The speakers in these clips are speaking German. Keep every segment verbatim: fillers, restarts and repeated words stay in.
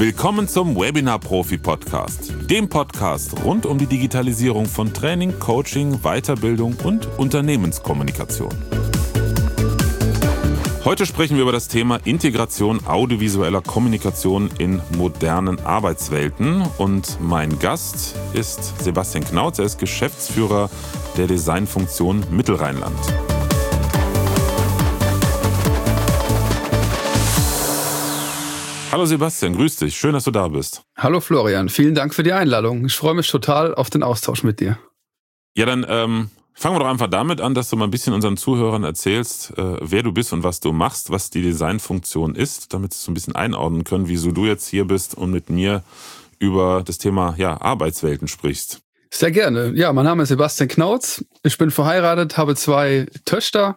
Willkommen zum Webinar-Profi-Podcast, dem Podcast rund um die Digitalisierung von Training, Coaching, Weiterbildung und Unternehmenskommunikation. Heute sprechen wir über das Thema Integration audiovisueller Kommunikation in modernen Arbeitswelten. Und mein Gast ist Sebastian Knautz, er ist Geschäftsführer der Designfunktion Mittelrheinland. Hallo Sebastian, grüß dich. Schön, dass du da bist. Hallo Florian, vielen Dank für die Einladung. Ich freue mich total auf den Austausch mit dir. Ja, dann ähm, fangen wir doch einfach damit an, dass du mal ein bisschen unseren Zuhörern erzählst, äh, wer du bist und was du machst, was die Designfunktion ist, damit sie es so ein bisschen einordnen können, wieso du jetzt hier bist und mit mir über das Thema ja, Arbeitswelten sprichst. Sehr gerne. Ja, mein Name ist Sebastian Knautz. Ich bin verheiratet, habe zwei Töchter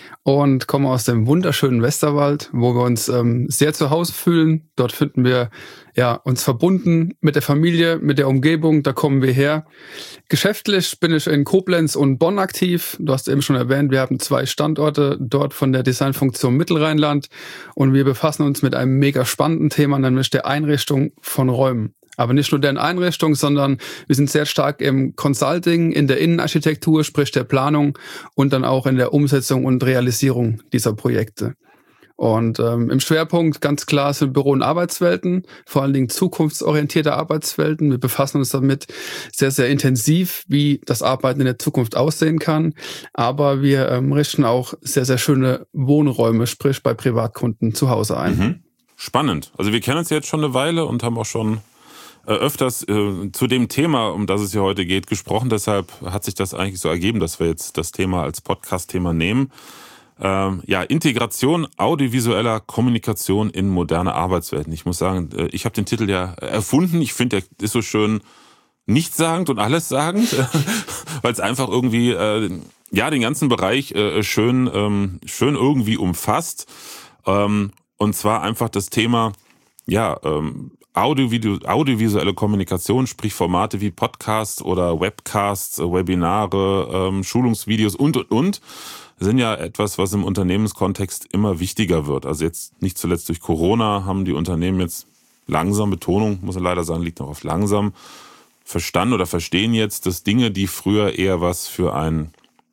und komme aus dem wunderschönen Westerwald, wo wir uns ähm, sehr zu Hause fühlen. Dort finden wir ja uns verbunden mit der Familie, mit der Umgebung. Da kommen wir her. Geschäftlich bin ich in Koblenz und Bonn aktiv. Du hast eben schon erwähnt, wir haben zwei Standorte dort von der Designfunktion Mittelrheinland und wir befassen uns mit einem mega spannenden Thema, nämlich der Einrichtung von Räumen. Aber nicht nur deren Einrichtung, sondern wir sind sehr stark im Consulting, in der Innenarchitektur, sprich der Planung und dann auch in der Umsetzung und Realisierung dieser Projekte. Und ähm, im Schwerpunkt ganz klar sind Büro- und Arbeitswelten, vor allen Dingen zukunftsorientierte Arbeitswelten. Wir befassen uns damit sehr, sehr intensiv, wie das Arbeiten in der Zukunft aussehen kann. Aber wir ähm, richten auch sehr, sehr schöne Wohnräume, sprich bei Privatkunden zu Hause ein. Mhm. Spannend. Also wir kennen uns jetzt schon eine Weile und haben auch schon öfters äh, zu dem Thema, um das es hier heute geht, gesprochen. Deshalb hat sich das eigentlich so ergeben, dass wir jetzt das Thema als Podcast-Thema nehmen. Ähm, ja, Integration audiovisueller Kommunikation in moderne Arbeitswelten. Ich muss sagen, äh, ich habe den Titel ja erfunden. Ich finde, der ist so schön nichtssagend und allessagend, weil es einfach irgendwie äh, ja den ganzen Bereich äh, schön ähm, schön irgendwie umfasst. Ähm, und zwar einfach das Thema ja ähm, Audio, audiovisuelle Kommunikation, sprich Formate wie Podcasts oder Webcasts, Webinare, ähm, Schulungsvideos und, und, und, sind ja etwas, was im Unternehmenskontext immer wichtiger wird. Also jetzt nicht zuletzt durch Corona haben die Unternehmen jetzt langsam, Betonung, muss man leider sagen, liegt noch auf langsam, verstanden oder verstehen jetzt, dass Dinge, die früher eher was für ein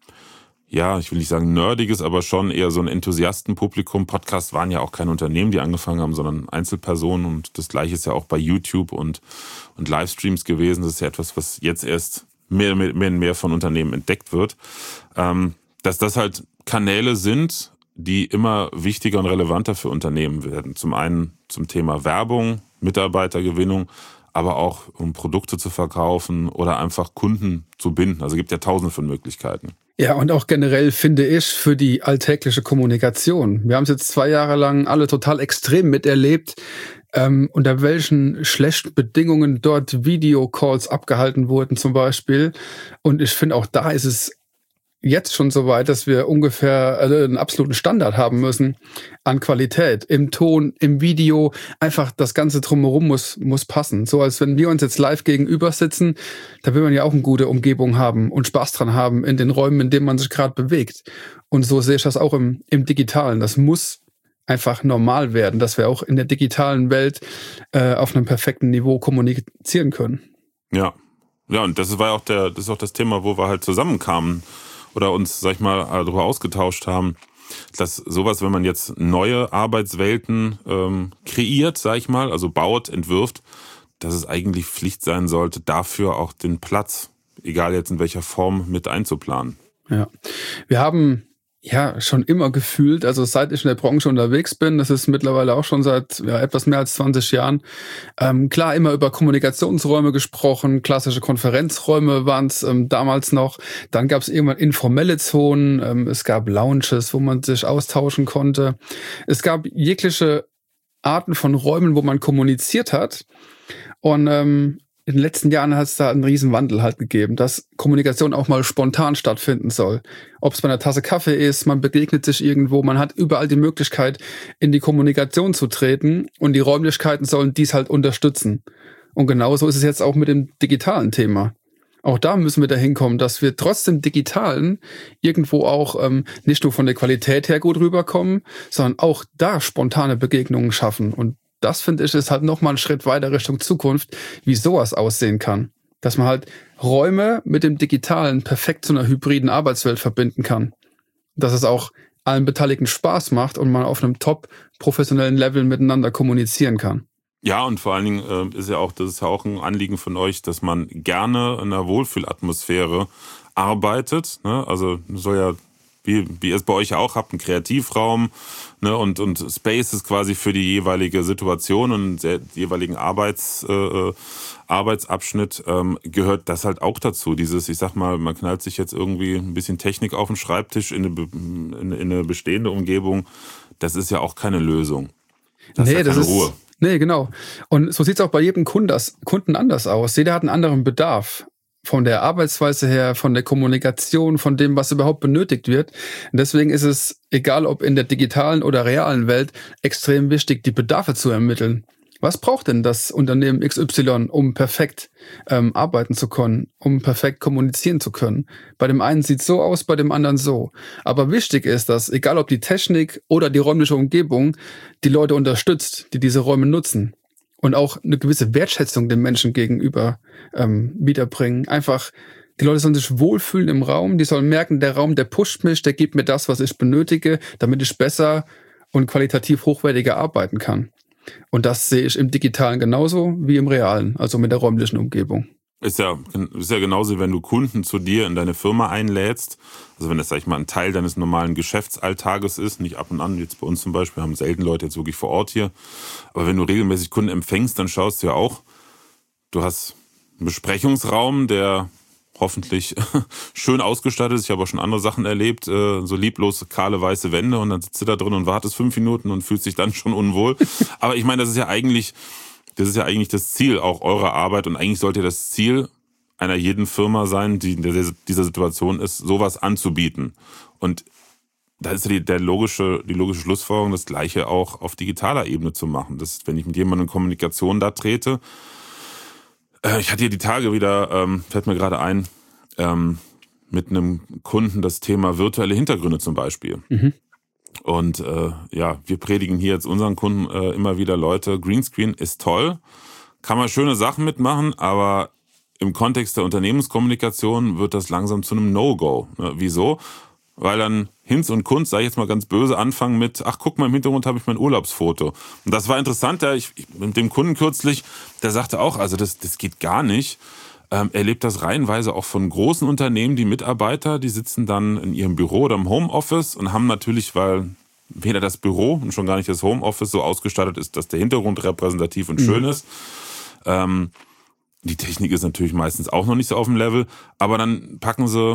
ja, ich will nicht sagen nerdiges, aber schon eher so ein Enthusiastenpublikum. Podcasts waren ja auch keine Unternehmen, die angefangen haben, sondern Einzelpersonen. Und das Gleiche ist ja auch bei YouTube und, und Livestreams gewesen. Das ist ja etwas, was jetzt erst mehr, mehr, mehr und mehr von Unternehmen entdeckt wird. Ähm, dass das halt Kanäle sind, die immer wichtiger und relevanter für Unternehmen werden. Zum einen zum Thema Werbung, Mitarbeitergewinnung, aber auch um Produkte zu verkaufen oder einfach Kunden zu binden. Also es gibt ja tausende von Möglichkeiten. Ja, und auch generell finde ich für die alltägliche Kommunikation. Wir haben es jetzt zwei Jahre lang alle total extrem miterlebt, ähm, unter welchen schlechten Bedingungen dort Videocalls abgehalten wurden zum Beispiel. Und ich finde, auch da ist es jetzt schon so weit, dass wir ungefähr also einen absoluten Standard haben müssen an Qualität im Ton, im Video. Einfach das Ganze drumherum muss muss passen. So als wenn wir uns jetzt live gegenüber sitzen, da will man ja auch eine gute Umgebung haben und Spaß dran haben in den Räumen, in denen man sich gerade bewegt. Und so sehe ich das auch im im Digitalen. Das muss einfach normal werden, dass wir auch in der digitalen Welt äh, auf einem perfekten Niveau kommunizieren können. Ja, ja, und das war ja auch der, das ist auch das Thema, wo wir halt zusammenkamen oder uns, sag ich mal, darüber ausgetauscht haben, dass sowas, wenn man jetzt neue Arbeitswelten ähm, kreiert, sag ich mal, also baut, entwirft, dass es eigentlich Pflicht sein sollte, dafür auch den Platz, egal jetzt in welcher Form, mit einzuplanen. Ja, wir haben ja schon immer gefühlt, also seit ich in der Branche unterwegs bin, das ist mittlerweile auch schon seit ja, etwas mehr als zwanzig Jahren, ähm, klar immer über Kommunikationsräume gesprochen, klassische Konferenzräume waren es ähm, damals noch, dann gab es irgendwann informelle Zonen, ähm, es gab Lounges, wo man sich austauschen konnte, es gab jegliche Arten von Räumen, wo man kommuniziert hat und ähm, in den letzten Jahren hat es da einen riesen Wandel halt gegeben, dass Kommunikation auch mal spontan stattfinden soll. Ob es bei einer Tasse Kaffee ist, man begegnet sich irgendwo, man hat überall die Möglichkeit, in die Kommunikation zu treten und die Räumlichkeiten sollen dies halt unterstützen. Und genauso ist es jetzt auch mit dem digitalen Thema. Auch da müssen wir dahin kommen, dass wir trotzdem Digitalen irgendwo auch ähm, nicht nur von der Qualität her gut rüberkommen, sondern auch da spontane Begegnungen schaffen. Und das, finde ich, ist halt nochmal ein Schritt weiter Richtung Zukunft, wie sowas aussehen kann. Dass man halt Räume mit dem Digitalen perfekt zu einer hybriden Arbeitswelt verbinden kann. Dass es auch allen Beteiligten Spaß macht und man auf einem top professionellen Level miteinander kommunizieren kann. Ja, und vor allen Dingen äh, ist ja auch, das ist ja auch ein Anliegen von euch, dass man gerne in einer Wohlfühlatmosphäre arbeitet. Ne? Also soll ja, wie, wie ihr es bei euch ja auch habt, einen Kreativraum, ne? und, und Spaces quasi für die jeweilige Situation und den jeweiligen Arbeits, äh, Arbeitsabschnitt ähm, gehört das halt auch dazu. Dieses, ich sag mal, man knallt sich jetzt irgendwie ein bisschen Technik auf den Schreibtisch in eine, in, in eine bestehende Umgebung. Das ist ja auch keine Lösung. Das nee, ist ja keine das ist, Ruhe. Nee, genau. Und so sieht es auch bei jedem Kunden, Kunden anders aus. Jeder hat einen anderen Bedarf. Von der Arbeitsweise her, von der Kommunikation, von dem, was überhaupt benötigt wird. Und deswegen ist es, egal ob in der digitalen oder realen Welt, extrem wichtig, die Bedarfe zu ermitteln. Was braucht denn das Unternehmen X Y, um perfekt ähm, arbeiten zu können, um perfekt kommunizieren zu können? Bei dem einen sieht es so aus, bei dem anderen so. Aber wichtig ist, dass egal ob die Technik oder die räumliche Umgebung die Leute unterstützt, die diese Räume nutzen und auch eine gewisse Wertschätzung den Menschen gegenüber ähm, wiederbringen. Einfach, die Leute sollen sich wohlfühlen im Raum, die sollen merken, der Raum, der pusht mich, der gibt mir das, was ich benötige, damit ich besser und qualitativ hochwertiger arbeiten kann. Und das sehe ich im Digitalen genauso wie im Realen, also mit der räumlichen Umgebung. Ist ja, ist ja genauso, wenn du Kunden zu dir in deine Firma einlädst. Also wenn das, sag ich mal, ein Teil deines normalen Geschäftsalltages ist, nicht ab und an, jetzt bei uns zum Beispiel, haben selten Leute jetzt wirklich vor Ort hier. Aber wenn du regelmäßig Kunden empfängst, dann schaust du ja auch, du hast einen Besprechungsraum, der hoffentlich schön ausgestattet ist. Ich habe auch schon andere Sachen erlebt, so lieblos kahle weiße Wände und dann sitzt du da drin und wartest fünf Minuten und fühlst dich dann schon unwohl. Aber ich meine, das ist ja eigentlich, das ist ja eigentlich das Ziel auch eurer Arbeit und eigentlich sollte das Ziel einer jeden Firma sein, die in dieser Situation ist, sowas anzubieten. Und da ist die, der logische, die logische Schlussfolgerung, das Gleiche auch auf digitaler Ebene zu machen. Das, wenn ich mit jemandem in Kommunikation da trete, ich hatte hier die Tage wieder, ähm, fällt mir gerade ein, ähm, mit einem Kunden das Thema virtuelle Hintergründe zum Beispiel. Mhm. Und äh, ja, wir predigen hier jetzt unseren Kunden äh, immer wieder, Leute, Greenscreen ist toll, kann man schöne Sachen mitmachen, aber im Kontext der Unternehmenskommunikation wird das langsam zu einem No-Go. Ne? Wieso? Weil dann Hinz und Kunz, sag ich jetzt mal ganz böse, anfangen mit, ach guck mal, im Hintergrund habe ich mein Urlaubsfoto. Und das war interessant, ja, ich, ich, mit dem Kunden kürzlich, der sagte auch, also das, das geht gar nicht. Ähm, er lebt das reihenweise auch von großen Unternehmen, die Mitarbeiter, die sitzen dann in ihrem Büro oder im Homeoffice und haben natürlich, weil weder das Büro und schon gar nicht das Homeoffice so ausgestattet ist, dass der Hintergrund repräsentativ und mhm. schön ist. Ähm, die Technik ist natürlich meistens auch noch nicht so auf dem Level, aber dann packen sie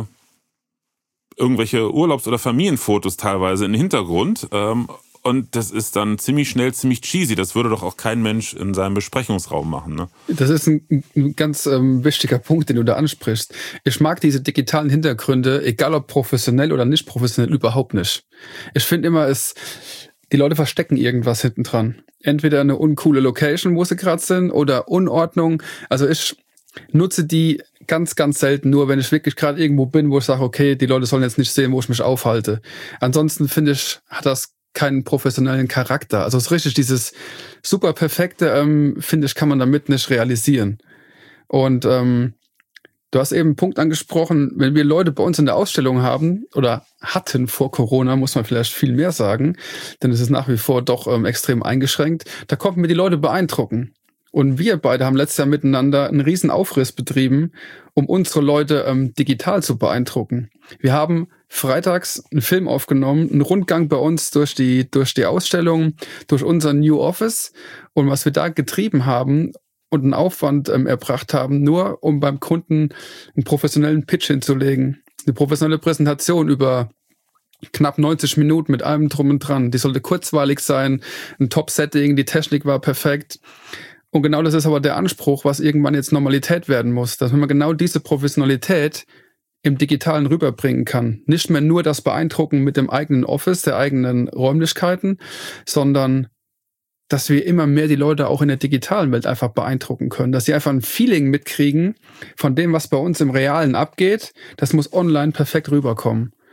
irgendwelche Urlaubs- oder Familienfotos teilweise in den Hintergrund. Ähm, und das ist dann ziemlich schnell, ziemlich cheesy. Das würde doch auch kein Mensch in seinem Besprechungsraum machen. Ne? Das ist ein, ein ganz ähm, wichtiger Punkt, den du da ansprichst. Ich mag diese digitalen Hintergründe, egal ob professionell oder nicht professionell, überhaupt nicht. Ich finde immer, es, die Leute verstecken irgendwas hinten dran. Entweder eine uncoole Location, wo sie gerade sind, oder Unordnung. Also ich nutze die ganz, ganz selten nur, wenn ich wirklich gerade irgendwo bin, wo ich sage, okay, die Leute sollen jetzt nicht sehen, wo ich mich aufhalte. Ansonsten finde ich, hat das keinen professionellen Charakter. Also es ist richtig, dieses super perfekte, ähm, finde ich, kann man damit nicht realisieren. Und ähm, du hast eben einen Punkt angesprochen, wenn wir Leute bei uns in der Ausstellung haben oder hatten vor Corona, muss man vielleicht viel mehr sagen, denn es ist nach wie vor doch ähm, extrem eingeschränkt, da konnten wir die Leute beeindrucken. Und wir beide haben letztes Jahr miteinander einen riesen Aufriss betrieben, um unsere Leute ähm, digital zu beeindrucken. Wir haben freitags einen Film aufgenommen, einen Rundgang bei uns durch die, durch die Ausstellung, durch unser New Office. Und was wir da getrieben haben und einen Aufwand ähm, erbracht haben, nur um beim Kunden einen professionellen Pitch hinzulegen. Eine professionelle Präsentation über knapp neunzig Minuten mit allem drum und dran. Die sollte kurzweilig sein, ein Top-Setting, die Technik war perfekt. Und genau das ist aber der Anspruch, was irgendwann jetzt Normalität werden muss, dass man genau diese Professionalität im Digitalen rüberbringen kann. Nicht mehr nur das Beeindrucken mit dem eigenen Office, der eigenen Räumlichkeiten, sondern dass wir immer mehr die Leute auch in der digitalen Welt einfach beeindrucken können, dass sie einfach ein Feeling mitkriegen von dem, was bei uns im Realen abgeht. Das muss online perfekt rüberkommen.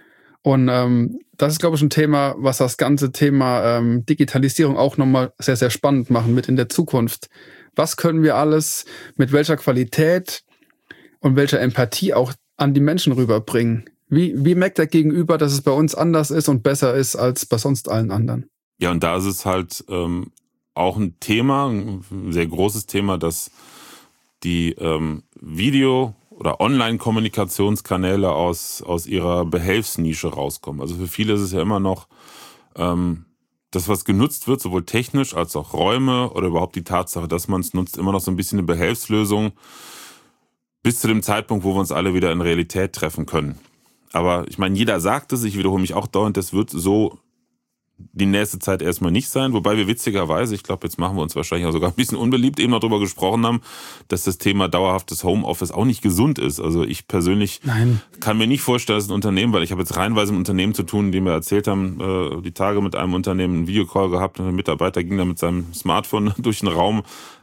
Und ähm, das ist, glaube ich, ein Thema, was das ganze Thema ähm, Digitalisierung auch nochmal sehr, sehr spannend machen mit in der Zukunft. Was können wir alles mit welcher Qualität und welcher Empathie auch an die Menschen rüberbringen? Wie, wie merkt der Gegenüber, dass es bei uns anders ist und besser ist als bei sonst allen anderen? Ja, und da ist es halt ähm, auch ein Thema, ein sehr großes Thema, dass die ähm, Video- oder Online-Kommunikationskanäle aus, aus ihrer Behelfsnische rauskommen. Also für viele ist es ja immer noch ähm, das, was genutzt wird, sowohl technisch als auch Räume oder überhaupt die Tatsache, dass man es nutzt, immer noch so ein bisschen eine Behelfslösung bis zu dem Zeitpunkt, wo wir uns alle wieder in Realität treffen können. Aber ich meine, jeder sagt es, ich wiederhole mich auch dauernd, das wird so die nächste Zeit erstmal nicht sein, wobei wir witzigerweise, ich glaube, jetzt machen wir uns wahrscheinlich auch sogar ein bisschen unbeliebt, eben noch darüber gesprochen haben, dass das Thema dauerhaftes Homeoffice auch nicht gesund ist. Also ich persönlich Nein. kann mir nicht vorstellen, dass ein Unternehmen, weil ich habe jetzt reihenweise ein Unternehmen zu tun, in dem wir erzählt haben, äh, die Tage mit einem Unternehmen einen Videocall gehabt und ein Mitarbeiter ging da mit seinem Smartphone durch den Raum,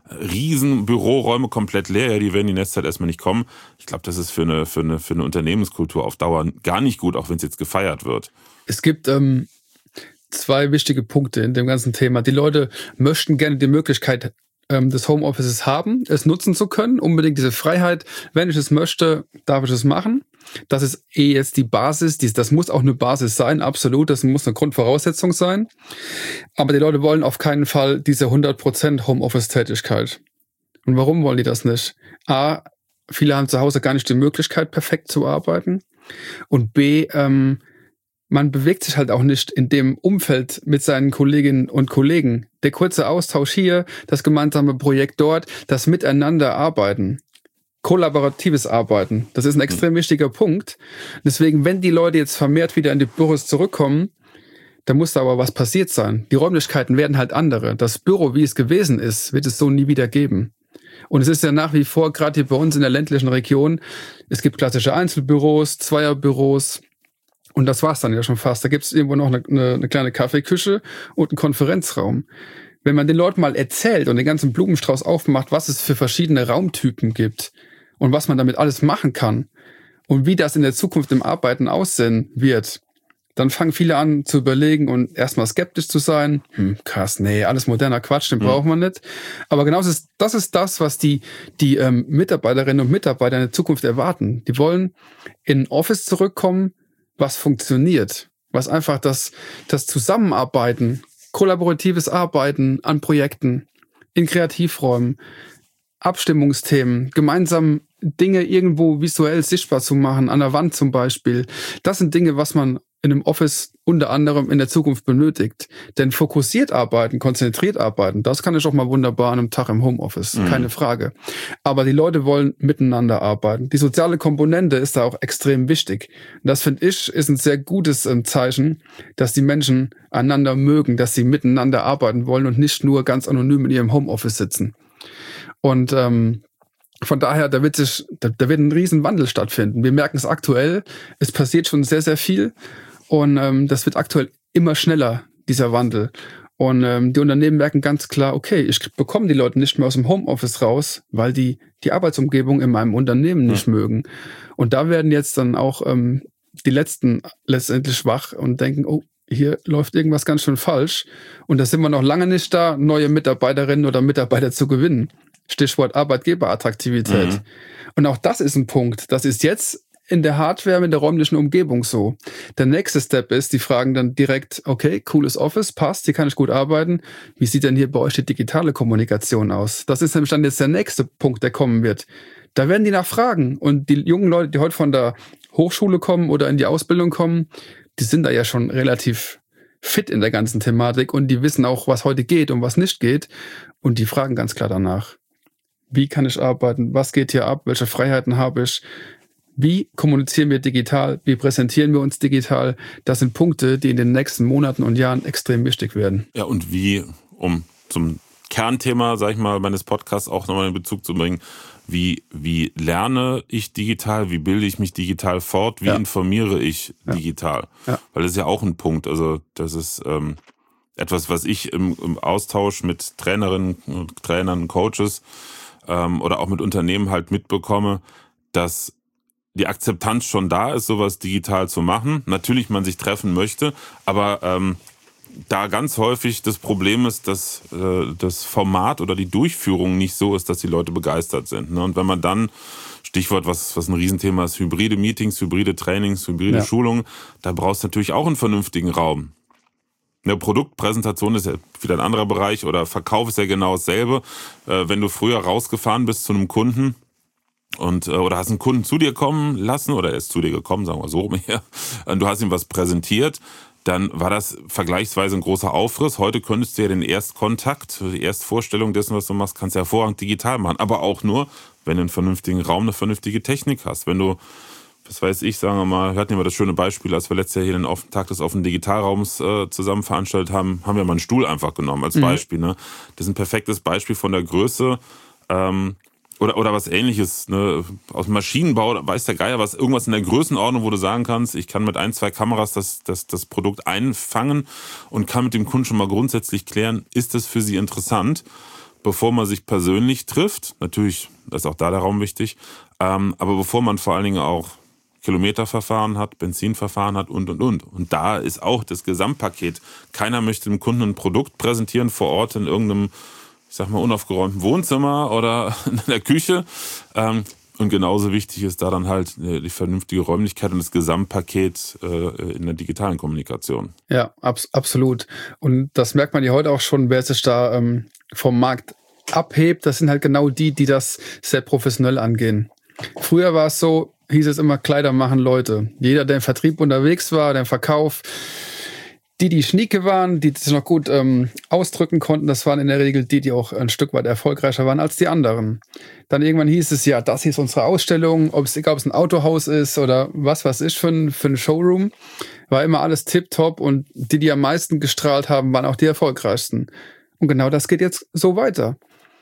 riesen Büroräume komplett leer, ja, die werden die nächste Zeit erstmal nicht kommen. Ich glaube, das ist für eine, für eine, für eine Unternehmenskultur auf Dauer gar nicht gut, auch wenn es jetzt gefeiert wird. Es gibt ähm, zwei wichtige Punkte in dem ganzen Thema. Die Leute möchten gerne die Möglichkeit ähm, des Homeoffices haben, es nutzen zu können, unbedingt diese Freiheit. Wenn ich es möchte, darf ich es machen. Das ist eh jetzt die Basis. Das muss auch eine Basis sein, absolut. Das muss eine Grundvoraussetzung sein. Aber die Leute wollen auf keinen Fall diese hundert Prozent Homeoffice-Tätigkeit. Und warum wollen die das nicht? A, viele haben zu Hause gar nicht die Möglichkeit, perfekt zu arbeiten. Und B, ähm, man bewegt sich halt auch nicht in dem Umfeld mit seinen Kolleginnen und Kollegen. Der kurze Austausch hier, das gemeinsame Projekt dort, das Miteinander-Arbeiten, kollaboratives Arbeiten, das ist ein extrem wichtiger Punkt. Deswegen, wenn die Leute jetzt vermehrt wieder in die Büros zurückkommen, da muss da aber was passiert sein. Die Räumlichkeiten werden halt andere. Das Büro, wie es gewesen ist, wird es so nie wieder geben. Und es ist ja nach wie vor, gerade hier bei uns in der ländlichen Region, es gibt klassische Einzelbüros, Zweierbüros, und das war's dann ja schon fast. Da gibt es irgendwo noch eine, eine, eine kleine Kaffeeküche und einen Konferenzraum. Wenn man den Leuten mal erzählt und den ganzen Blumenstrauß aufmacht, was es für verschiedene Raumtypen gibt und was man damit alles machen kann und wie das in der Zukunft im Arbeiten aussehen wird, dann fangen viele an zu überlegen und erstmal skeptisch zu sein. Hm, krass, nee, alles moderner Quatsch, den hm. braucht man nicht. Aber genau das ist das, ist das was die, die ähm, Mitarbeiterinnen und Mitarbeiter in der Zukunft erwarten. Die wollen in ein Office zurückkommen, was funktioniert, was einfach das, das Zusammenarbeiten, kollaboratives Arbeiten an Projekten, in Kreativräumen, Abstimmungsthemen, gemeinsam Dinge irgendwo visuell sichtbar zu machen, an der Wand zum Beispiel. Das sind Dinge, was man in einem Office unter anderem in der Zukunft benötigt. Denn fokussiert arbeiten, konzentriert arbeiten, das kann ich auch mal wunderbar an einem Tag im Homeoffice, mhm. keine Frage. Aber die Leute wollen miteinander arbeiten. Die soziale Komponente ist da auch extrem wichtig. Und das, finde ich, ist ein sehr gutes äh, Zeichen, dass die Menschen einander mögen, dass sie miteinander arbeiten wollen und nicht nur ganz anonym in ihrem Homeoffice sitzen. Und ähm, von daher, da wird sich, da, da wird ein riesen Wandel stattfinden. Wir merken es aktuell, es passiert schon sehr, sehr viel. Und ähm, das wird aktuell immer schneller, dieser Wandel. Und ähm, die Unternehmen merken ganz klar, okay, ich bekomme die Leute nicht mehr aus dem Homeoffice raus, weil die die Arbeitsumgebung in meinem Unternehmen nicht ja. mögen. Und da werden jetzt dann auch ähm, die Letzten letztendlich wach und denken, oh, hier läuft irgendwas ganz schön falsch. Und da sind wir noch lange nicht da, neue Mitarbeiterinnen oder Mitarbeiter zu gewinnen. Stichwort Arbeitgeberattraktivität. Mhm. Und auch das ist ein Punkt. Das ist jetzt in der Hardware, mit der räumlichen Umgebung so. Der nächste Step ist, die fragen dann direkt, okay, cooles Office, passt, hier kann ich gut arbeiten. Wie sieht denn hier bei euch die digitale Kommunikation aus? Das ist nämlich dann jetzt der nächste Punkt, der kommen wird. Da werden die nachfragen. Und die jungen Leute, die heute von der Hochschule kommen oder in die Ausbildung kommen, die sind da ja schon relativ fit in der ganzen Thematik und die wissen auch, was heute geht und was nicht geht. Und die fragen ganz klar danach. Wie kann ich arbeiten? Was geht hier ab? Welche Freiheiten habe ich? Wie kommunizieren wir digital? Wie präsentieren wir uns digital? Das sind Punkte, die in den nächsten Monaten und Jahren extrem wichtig werden. Ja, und wie, um zum Kernthema, sag ich mal, meines Podcasts auch nochmal in Bezug zu bringen, wie, wie lerne ich digital? Wie bilde ich mich digital fort? Wie ja. informiere ich ja. digital? Ja. Weil das ist ja auch ein Punkt. Also, das ist ähm, etwas, was ich im, im Austausch mit Trainerinnen, Trainern, Coaches ähm, oder auch mit Unternehmen halt mitbekomme, dass die Akzeptanz schon da ist, sowas digital zu machen. Natürlich man sich treffen möchte, aber ähm, da ganz häufig das Problem ist, dass äh, das Format oder die Durchführung nicht so ist, dass die Leute begeistert sind. Ne? Und wenn man dann, Stichwort, was, was ein Riesenthema ist, hybride Meetings, hybride Trainings, hybride ja. Schulungen, da brauchst du natürlich auch einen vernünftigen Raum. Eine Produktpräsentation ist ja wieder ein anderer Bereich oder Verkauf ist ja genau dasselbe. Äh, wenn du früher rausgefahren bist zu einem Kunden und äh, oder hast einen Kunden zu dir kommen lassen oder er ist zu dir gekommen, sagen wir so rum her, und du hast ihm was präsentiert, dann war das vergleichsweise ein großer Aufriss. Heute könntest du ja den Erstkontakt, die Erstvorstellung dessen, was du machst, kannst du hervorragend digital machen. Aber auch nur, wenn du einen vernünftigen Raum, eine vernünftige Technik hast. Wenn du, was weiß ich, sagen wir mal, wir hatten ja mal das schöne Beispiel, als wir letztes Jahr hier den Tag des offenen Digitalraums äh, zusammen veranstaltet haben, haben wir mal einen Stuhl einfach genommen als Beispiel. Mhm. Ne? Das ist ein perfektes Beispiel von der Größe, ähm, Oder, oder was Ähnliches, ne? Aus dem Maschinenbau, da weiß der Geier was, irgendwas in der Größenordnung, wo du sagen kannst, ich kann mit ein, zwei Kameras das, das, das Produkt einfangen und kann mit dem Kunden schon mal grundsätzlich klären, ist das für sie interessant, bevor man sich persönlich trifft. Natürlich ist auch da der Raum wichtig, ähm, aber bevor man vor allen Dingen auch Kilometerverfahren hat, Benzinverfahren hat und, und, und. Und da ist auch das Gesamtpaket. Keiner möchte dem Kunden ein Produkt präsentieren vor Ort in irgendeinem, ich sag mal, unaufgeräumten Wohnzimmer oder in der Küche. Und genauso wichtig ist da dann halt die vernünftige Räumlichkeit und das Gesamtpaket in der digitalen Kommunikation. Ja, abs- absolut. Und das merkt man ja heute auch schon, wer sich da ähm, vom Markt abhebt. Das sind halt genau die, die das sehr professionell angehen. Früher war es so, hieß es immer, Kleider machen Leute. Jeder, der im Vertrieb unterwegs war, der im Verkauf, die, die schnieke waren, die sich noch gut ähm, ausdrücken konnten, das waren in der Regel die, die auch ein Stück weit erfolgreicher waren als die anderen. Dann irgendwann hieß es, ja, das hier ist unsere Ausstellung, ob es, egal ob es ein Autohaus ist oder was was ist für ein, für ein Showroom, war immer alles tipptopp und die, die am meisten gestrahlt haben, waren auch die erfolgreichsten. Und genau das geht jetzt so weiter.